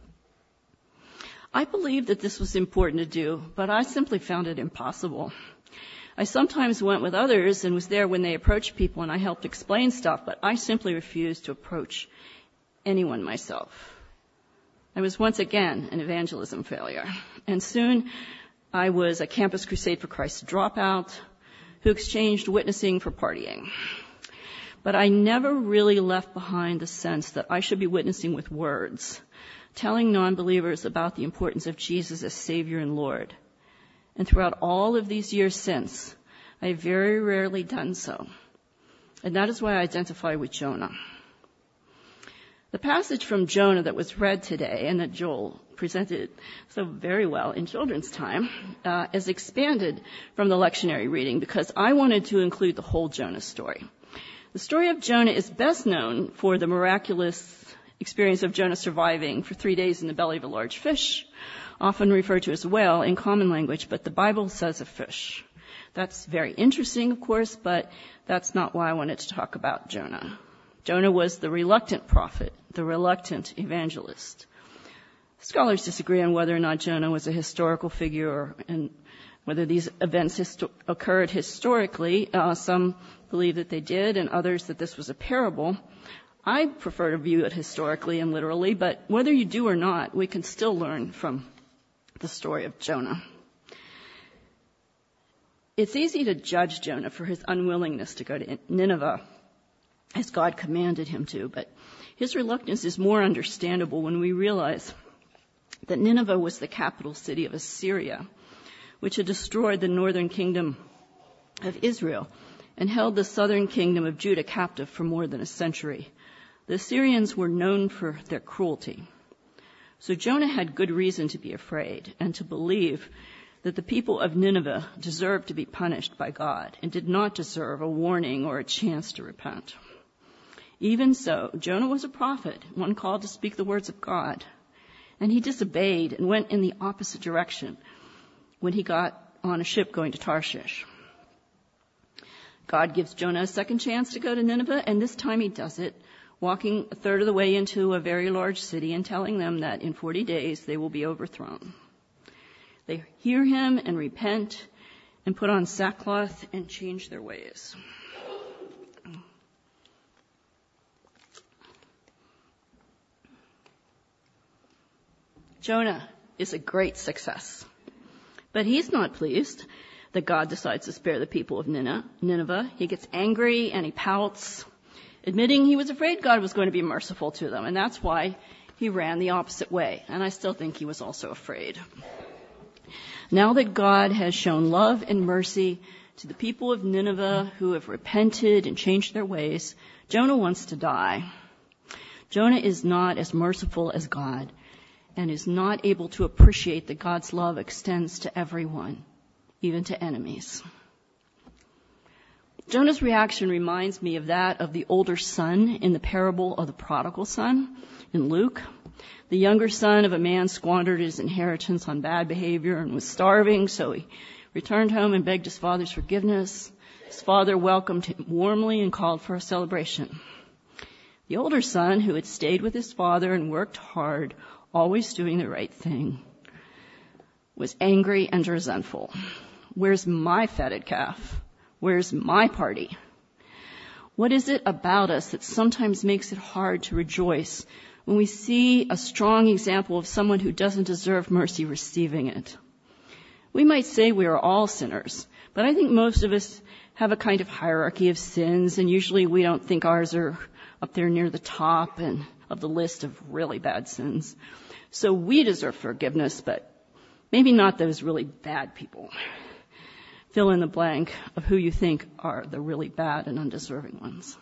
I believed that this was important to do, but I simply found it impossible. I sometimes went with others and was there when they approached people and I helped explain stuff, but I simply refused to approach anyone myself. I was once again an evangelism failure, and soon I was a Campus Crusade for Christ dropout who exchanged witnessing for partying. But I never really left behind the sense that I should be witnessing with words, telling non-believers about the importance of Jesus as Savior and Lord. And throughout all of these years since, I have very rarely done so. And that is why I identify with Jonah. The passage from Jonah that was read today and that Joel presented so very well in children's time uh, is expanded from the lectionary reading because I wanted to include the whole Jonah story. The story of Jonah is best known for the miraculous experience of Jonah surviving for three days in the belly of a large fish, often referred to as a whale in common language, but the Bible says a fish. That's very interesting, of course, but that's not why I wanted to talk about Jonah. Jonah was the reluctant prophet, the reluctant evangelist. Scholars disagree on whether or not Jonah was a historical figure or, and whether these events histo- occurred historically. Uh, some believe that they did, and others that this was a parable. I prefer to view it historically and literally, but whether you do or not, we can still learn from the story of Jonah. It's easy to judge Jonah for his unwillingness to go to Nineveh as God commanded him to, but his reluctance is more understandable when we realize that Nineveh was the capital city of Assyria, which had destroyed the northern kingdom of Israel and held the southern kingdom of Judah captive for more than a century. The Assyrians were known for their cruelty. So Jonah had good reason to be afraid and to believe that the people of Nineveh deserved to be punished by God and did not deserve a warning or a chance to repent. Even so, Jonah was a prophet, one called to speak the words of God, and he disobeyed and went in the opposite direction when he got on a ship going to Tarshish. God gives Jonah a second chance to go to Nineveh, and this time he does it, walking a third of the way into a very large city and telling them that in forty days they will be overthrown. They hear him and repent and put on sackcloth and change their ways. Jonah is a great success, but he's not pleased that God decides to spare the people of Nineveh. He gets angry and he pouts, admitting he was afraid God was going to be merciful to them, and that's why he ran the opposite way. And I still think he was also afraid. Now that God has shown love and mercy to the people of Nineveh who have repented and changed their ways, Jonah wants to die. Jonah is not as merciful as God and is not able to appreciate that God's love extends to everyone, even to enemies. Jonah's reaction reminds me of that of the older son in the parable of the prodigal son in Luke. The younger son of a man squandered his inheritance on bad behavior and was starving, so he returned home and begged his father's forgiveness. His father welcomed him warmly and called for a celebration. The older son, who had stayed with his father and worked hard, always doing the right thing, was angry and resentful. Where's my fatted calf? Where's my party? What is it about us that sometimes makes it hard to rejoice when we see a strong example of someone who doesn't deserve mercy receiving it? We might say we are all sinners, but I think most of us have a kind of hierarchy of sins, and usually we don't think ours are up there near the top and of the list of really bad sins. So we deserve forgiveness, but maybe not those really bad people. Fill in the blank of who you think are the really bad and undeserving ones.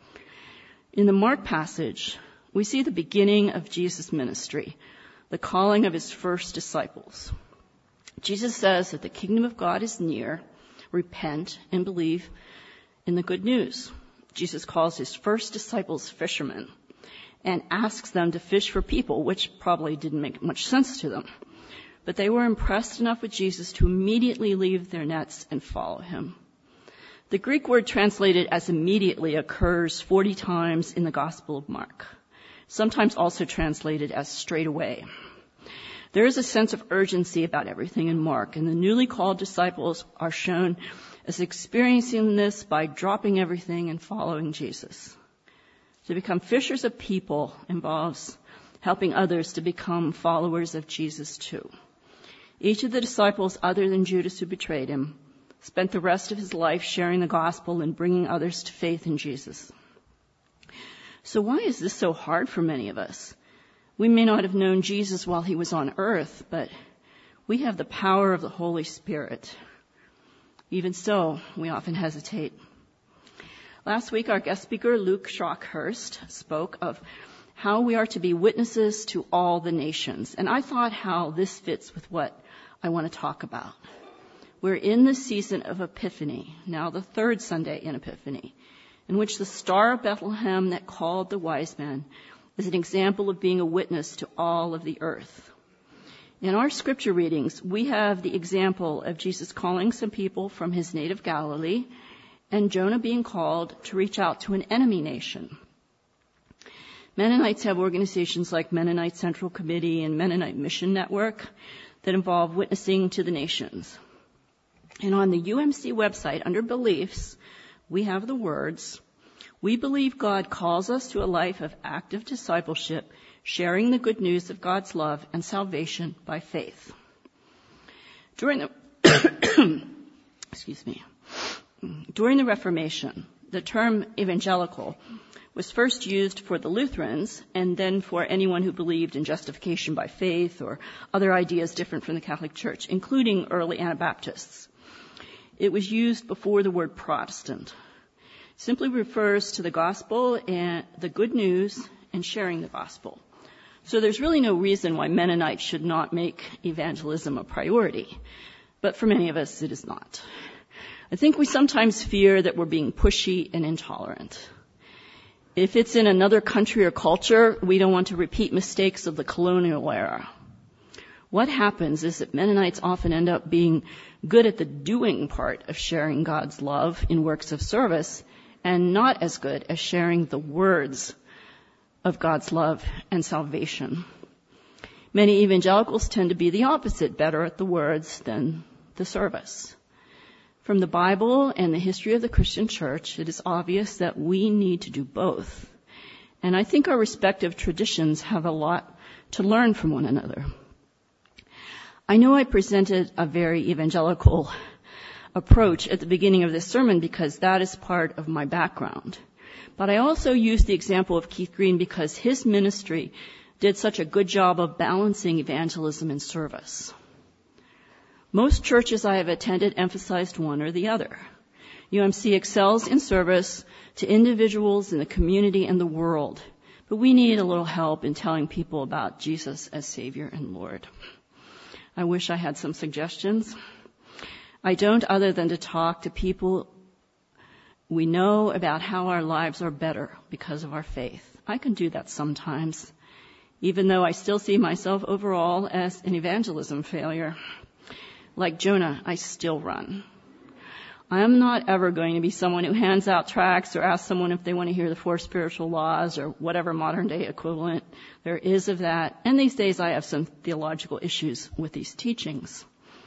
In the Mark passage, we see the beginning of Jesus' ministry, the calling of his first disciples. Jesus says that the kingdom of God is near. Repent and believe in the good news. Jesus calls his first disciples fishermen and asks them to fish for people, which probably didn't make much sense to them. But they were impressed enough with Jesus to immediately leave their nets and follow him. The Greek word translated as immediately occurs forty times in the Gospel of Mark, sometimes also translated as straight away. There is a sense of urgency about everything in Mark, and the newly called disciples are shown as experiencing this by dropping everything and following Jesus. To become fishers of people involves helping others to become followers of Jesus too. Each of the disciples, other than Judas who betrayed him, spent the rest of his life sharing the gospel and bringing others to faith in Jesus. So why is this so hard for many of us? We may not have known Jesus while he was on earth, but we have the power of the Holy Spirit. Even so, we often hesitate. Last week, our guest speaker, Luke Shockhurst, spoke of how we are to be witnesses to all the nations. And I thought how this fits with what I want to talk about. We're in the season of Epiphany, now the third Sunday in Epiphany, in which the Star of Bethlehem that called the wise men is an example of being a witness to all of the earth. In our scripture readings, we have the example of Jesus calling some people from his native Galilee and Jonah being called to reach out to an enemy nation. Mennonites have organizations like Mennonite Central Committee and Mennonite Mission Network that involve witnessing to the nations. And on the U M C website, under Beliefs, we have the words, "We believe God calls us to a life of active discipleship, sharing the good news of God's love and salvation by faith." During the excuse me. During the Reformation, the term evangelical was first used for the Lutherans and then for anyone who believed in justification by faith or other ideas different from the Catholic Church, including early Anabaptists. It was used before the word Protestant. Simply refers to the gospel and the good news and sharing the gospel. So there's really no reason why Mennonites should not make evangelism a priority. But for many of us, it is not. I think we sometimes fear that we're being pushy and intolerant. If it's in another country or culture, we don't want to repeat mistakes of the colonial era. What happens is that Mennonites often end up being good at the doing part of sharing God's love in works of service, and not as good as sharing the words of God's love and salvation. Many evangelicals tend to be the opposite, better at the words than the service. From the Bible and the history of the Christian church, it is obvious that we need to do both. And I think our respective traditions have a lot to learn from one another. I know I presented a very evangelical approach at the beginning of this sermon because that is part of my background. But I also used the example of Keith Green because his ministry did such a good job of balancing evangelism and service. Most churches I have attended emphasized one or the other. U M C excels in service to individuals in the community and the world, but we need a little help in telling people about Jesus as Savior and Lord. I wish I had some suggestions. I don't, other than to talk to people we know about how our lives are better because of our faith. I can do that sometimes, even though I still see myself overall as an evangelism failure. Like Jonah, I still run. I am not ever going to be someone who hands out tracts or asks someone if they want to hear the four spiritual laws or whatever modern day equivalent there is of that. And these days I have some theological issues with these teachings.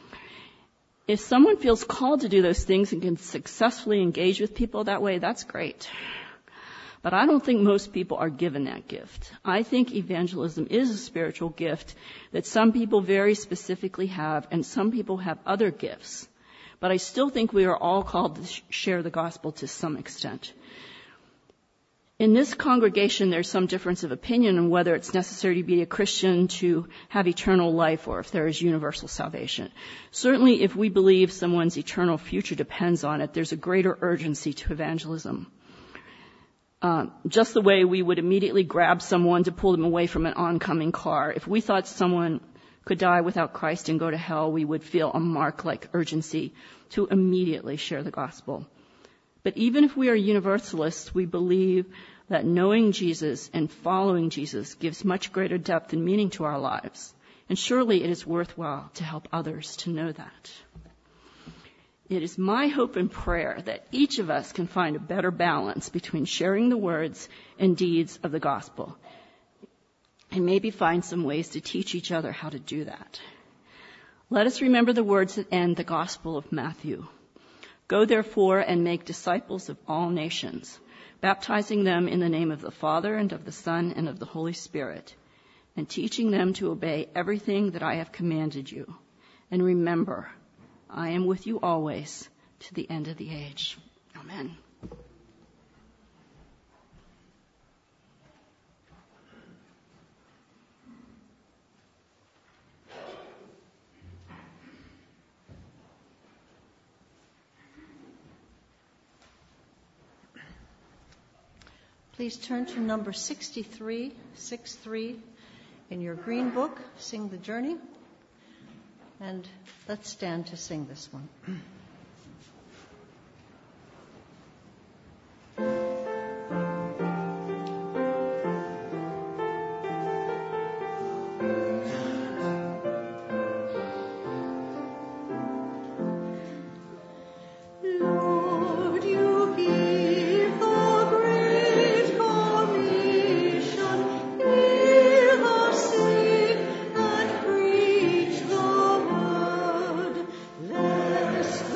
If someone feels called to do those things and can successfully engage with people that way, that's great. But I don't think most people are given that gift. I think evangelism is a spiritual gift that some people very specifically have, and some people have other gifts. But I still think we are all called to share the gospel to some extent. In this congregation, there's some difference of opinion on whether it's necessary to be a Christian to have eternal life or if there is universal salvation. Certainly, if we believe someone's eternal future depends on it, there's a greater urgency to evangelism. Uh, just the way we would immediately grab someone to pull them away from an oncoming car. If we thought someone could die without Christ and go to hell, we would feel a mark-like urgency to immediately share the gospel. But even if we are universalists, we believe that knowing Jesus and following Jesus gives much greater depth and meaning to our lives. And surely it is worthwhile to help others to know that. It is my hope and prayer that each of us can find a better balance between sharing the words and deeds of the gospel, and maybe find some ways to teach each other how to do that. Let us remember the words that end the Gospel of Matthew. Go therefore and make disciples of all nations, baptizing them in the name of the Father and of the Son and of the Holy Spirit, and teaching them to obey everything that I have commanded you. And remember, I am with you always to the end of the age. Amen. Please turn to number sixty-three, sixty-three in your green book, Sing the Journey. And let's stand to sing this one. Let's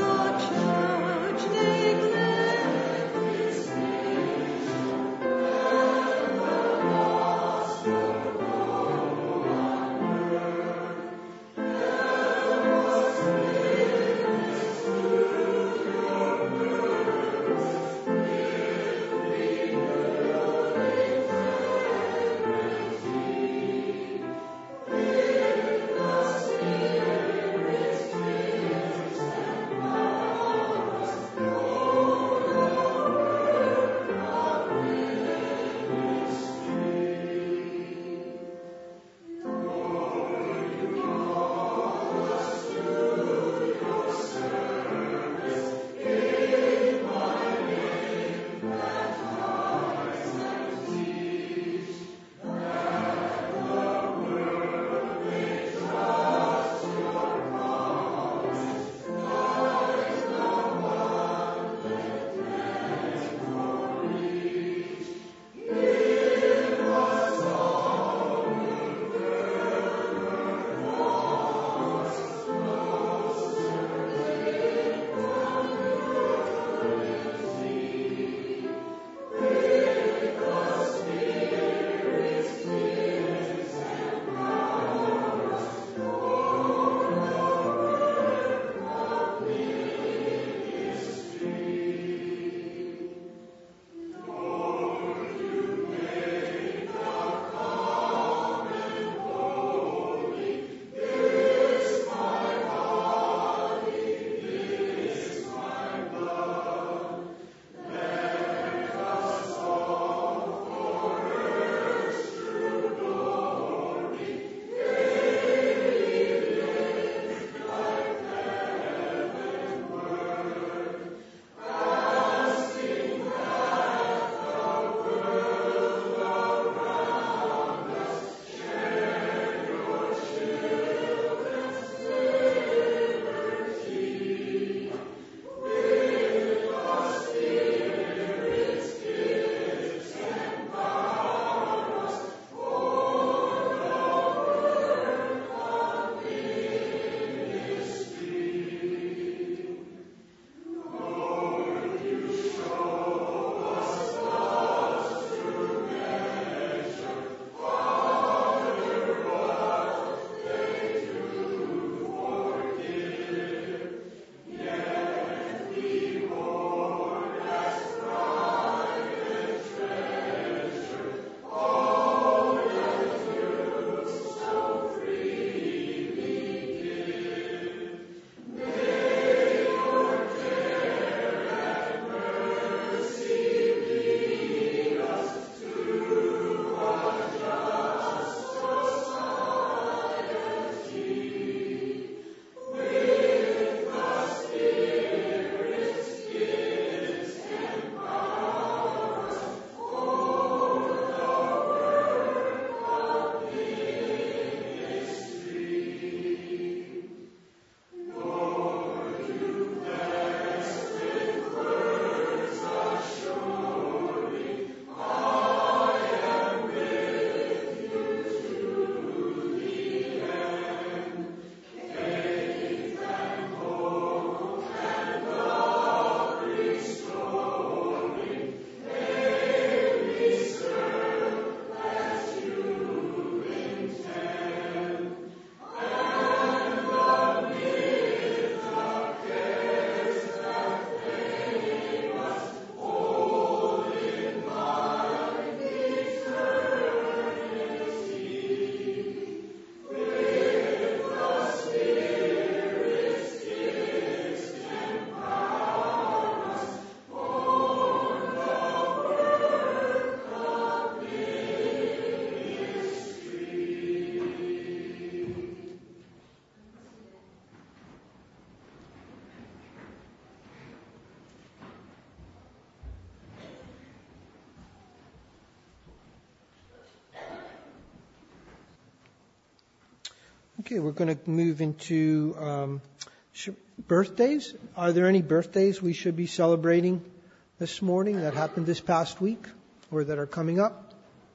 Okay, we're going to move into um, sh- birthdays. Are there any birthdays we should be celebrating this morning that happened this past week or that are coming up?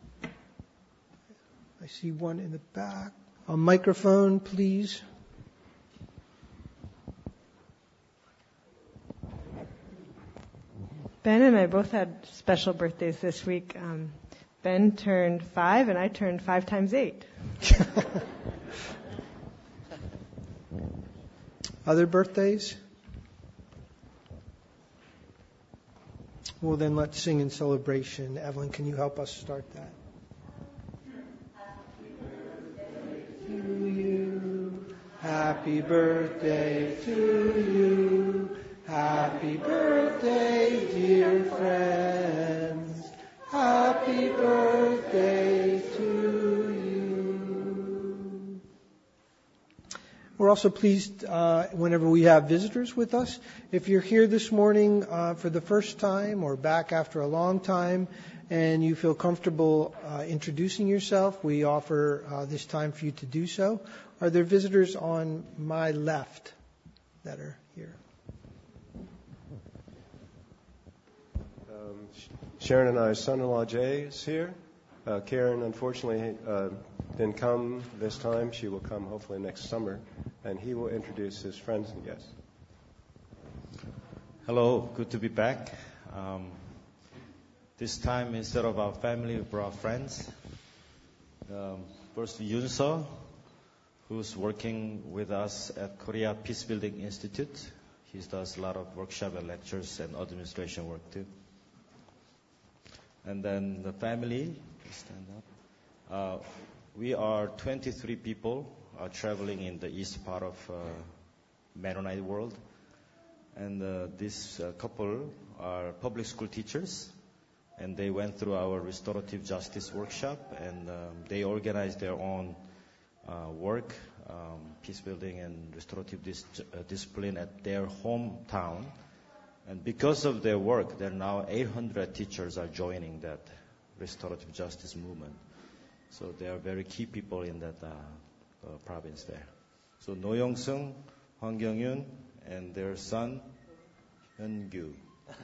I see one in the back. A microphone, please. Ben and I both had special birthdays this week. Um, Ben turned five, and I turned five times eight. Other birthdays? Well, then let's sing in celebration. Evelyn, can you help us start that? Happy birthday to you. Happy birthday, dear friends. Happy birthday to you. We're also pleased uh, whenever we have visitors with us. If you're here this morning uh, for the first time or back after a long time and you feel comfortable uh, introducing yourself, we offer uh, this time for you to do so. Are there visitors on my left that are here? Um, Sharon and I's son-in-law Jay is here. Uh, Karen, unfortunately, uh, didn't come this time. She will come hopefully next summer, and he will introduce his friends and guests. Hello, good to be back. Um, this time, instead of our family, we brought friends. Um, first, Yoon Seo, who's working with us at Korea Peace Building Institute. He does a lot of workshop and lectures and administration work too. And then the family, stand up. Uh, we are twenty-three people uh, traveling in the east part of uh, Mennonite world. And uh, this uh, couple are public school teachers. And they went through our restorative justice workshop. And um, they organized their own uh, work, um, peace building and restorative dis- uh, discipline at their hometown. And because of their work, there are now eight hundred teachers are joining that restorative justice movement. So they are very key people in that uh, uh, province there. So No Young-sung, Hwang Kyung-yun, and their son, Hyun-gyu.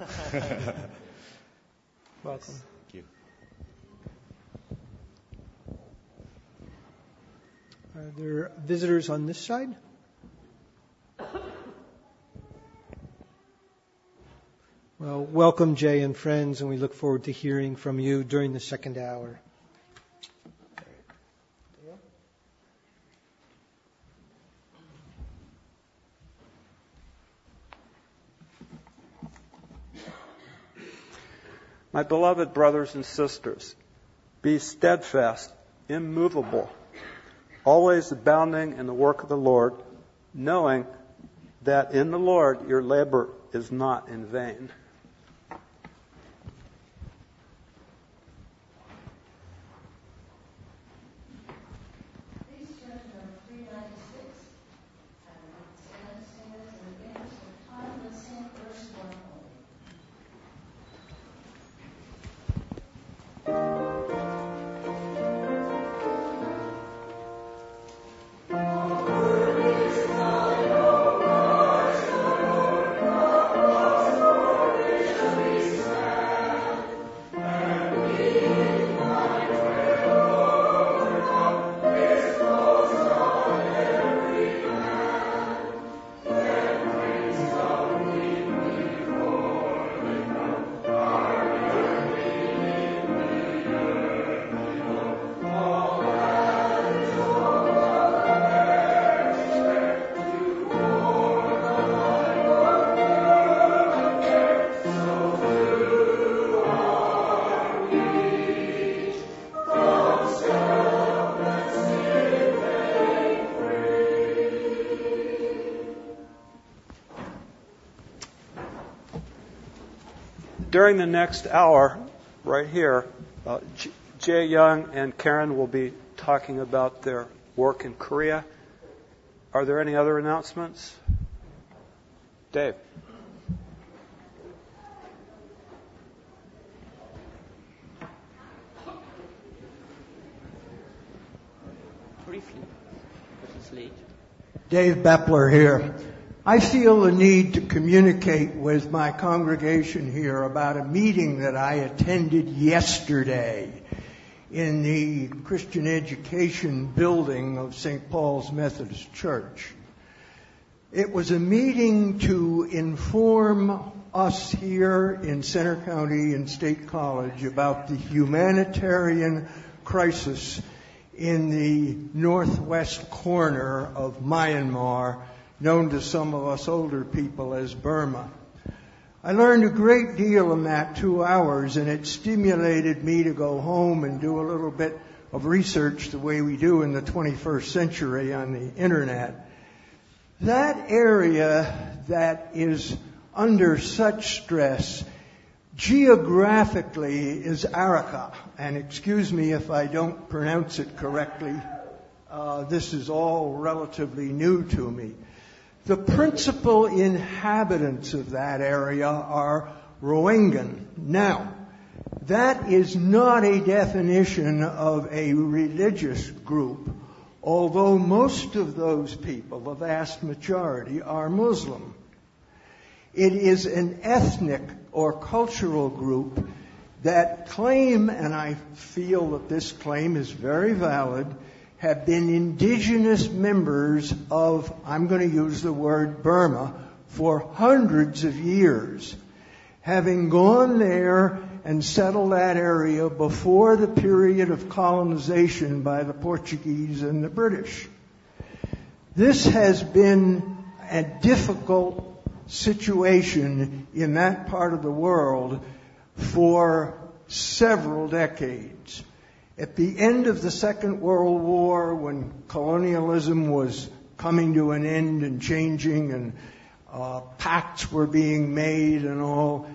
Welcome. Thank you. Are there visitors on this side? Well, welcome, Jay and friends, and we look forward to hearing from you during the second hour. My beloved brothers and sisters, be steadfast, immovable, always abounding in the work of the Lord, knowing that in the Lord your labor is not in vain. During the next hour, right here, uh, J- Jay Young and Karen will be talking about their work in Korea. Are there any other announcements? Dave. Briefly, translate. Dave Bepler here. I feel the need to communicate with my congregation here about a meeting that I attended yesterday in the Christian Education building of Saint Paul's Methodist Church. It was a meeting to inform us here in Center County and State College about the humanitarian crisis in the northwest corner of Myanmar, known to some of us older people as Burma. I learned a great deal in that two hours, and it stimulated me to go home and do a little bit of research the way we do in the twenty-first century on the internet. That area that is under such stress geographically is Arica, and excuse me if I don't pronounce it correctly. Uh, this is all relatively new to me. The principal inhabitants of that area are Rohingya. Now, that is not a definition of a religious group, although most of those people, the vast majority, are Muslim. It is an ethnic or cultural group that claim, and I feel that this claim is very valid, have been indigenous members of, I'm going to use the word Burma, for hundreds of years, having gone there and settled that area before the period of colonization by the Portuguese and the British. This has been a difficult situation in that part of the world for several decades. At the end of the Second World War, when colonialism was coming to an end and changing and uh, pacts were being made and all,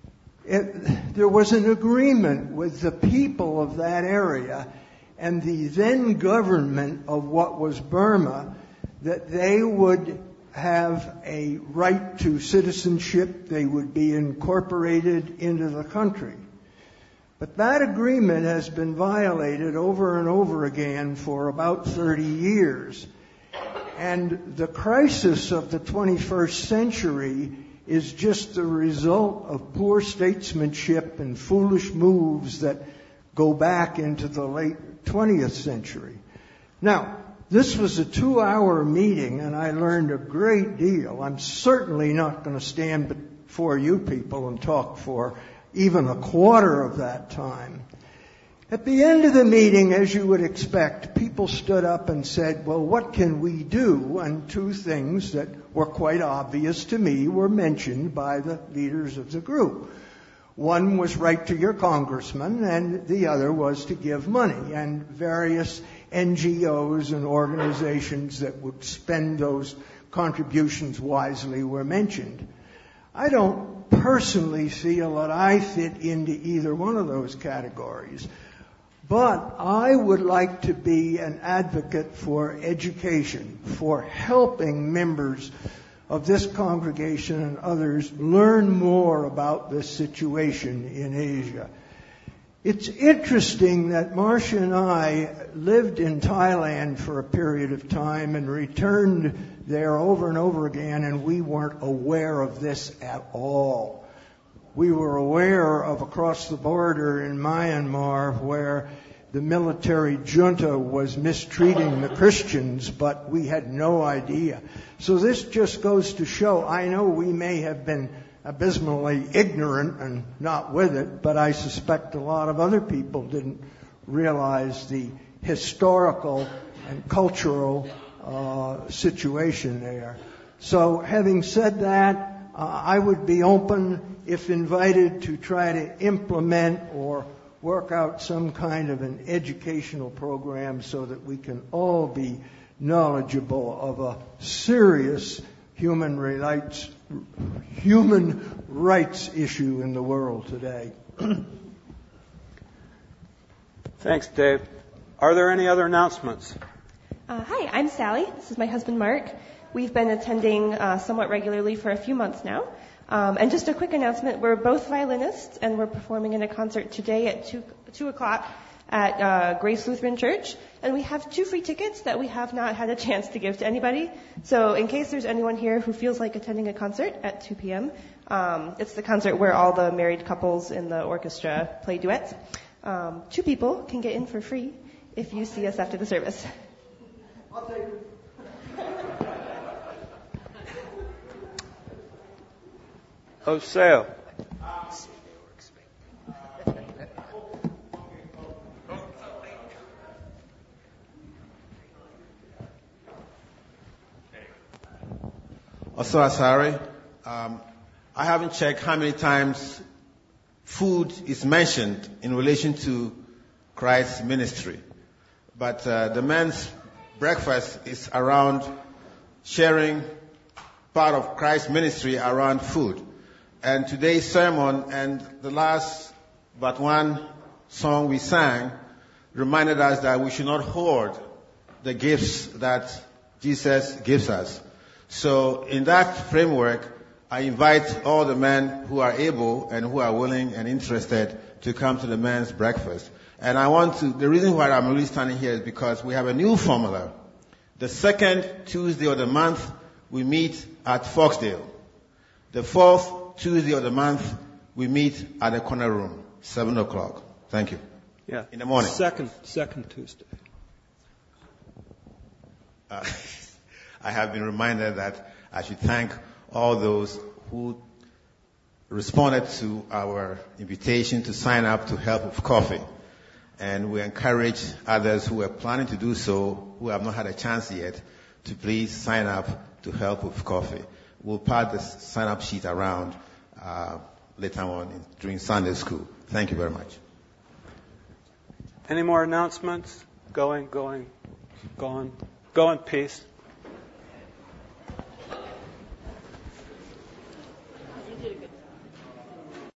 it, there was an agreement with the people of that area and the then government of what was Burma that they would have a right to citizenship, they would be incorporated into the country. But that agreement has been violated over and over again for about thirty years. And the crisis of the twenty-first century is just the result of poor statesmanship and foolish moves that go back into the late twentieth century. Now, this was a two-hour meeting, and I learned a great deal. I'm certainly not going to stand before you people and talk for even a quarter of that time. At the end of the meeting, as you would expect, people stood up and said, well, what can we do? And two things that were quite obvious to me were mentioned by the leaders of the group. One was write to your congressman, and the other was to give money. And various N G Os and organizations that would spend those contributions wisely were mentioned. I don't personally feel that I fit into either one of those categories, but I would like to be an advocate for education, for helping members of this congregation and others learn more about this situation in Asia. It's interesting that Marcia and I lived in Thailand for a period of time and returned there over and over again, and we weren't aware of this at all. We were aware of across the border in Myanmar where the military junta was mistreating the Christians, but we had no idea. So this just goes to show, I know we may have been abysmally ignorant and not with it, but I suspect a lot of other people didn't realize the historical and cultural uh, situation there. So having said that, uh, I would be open, if invited, to try to implement or work out some kind of an educational program so that we can all be knowledgeable of a serious human rights human rights issue in the world today. Thanks, Dave. Are there any other announcements? Uh, hi, I'm Sally. This is my husband, Mark. We've been attending uh, somewhat regularly for a few months now. Um, and just a quick announcement, we're both violinists, and we're performing in a concert today at two, two o'clock at uh, Grace Lutheran Church. And we have two free tickets that we have not had a chance to give to anybody. So in case there's anyone here who feels like attending a concert at two p.m., um, it's the concert where all the married couples in the orchestra play duets. Um, two people can get in for free if you see us after the service. I'll take it. Hosea. Also, Asari, um, I haven't checked how many times food is mentioned in relation to Christ's ministry. But uh, the men's breakfast is around sharing part of Christ's ministry around food. And today's sermon and the last but one song we sang reminded us that we should not hoard the gifts that Jesus gives us. So in that framework, I invite all the men who are able and who are willing and interested to come to the men's breakfast. And I want to, the reason why I'm really standing here is because we have a new formula. The second Tuesday of the month, we meet at Foxdale. The fourth Tuesday of the month, we meet at the corner room, seven o'clock. Thank you. Yeah. In the morning. Second, second Tuesday. Uh, I have been reminded that I should thank all those who responded to our invitation to sign up to help with coffee. And we encourage others who are planning to do so, who have not had a chance yet, to please sign up to help with coffee. We'll pass the sign-up sheet around uh, later on in, during Sunday school. Thank you very much. Any more announcements? Going, going, going. Go in peace.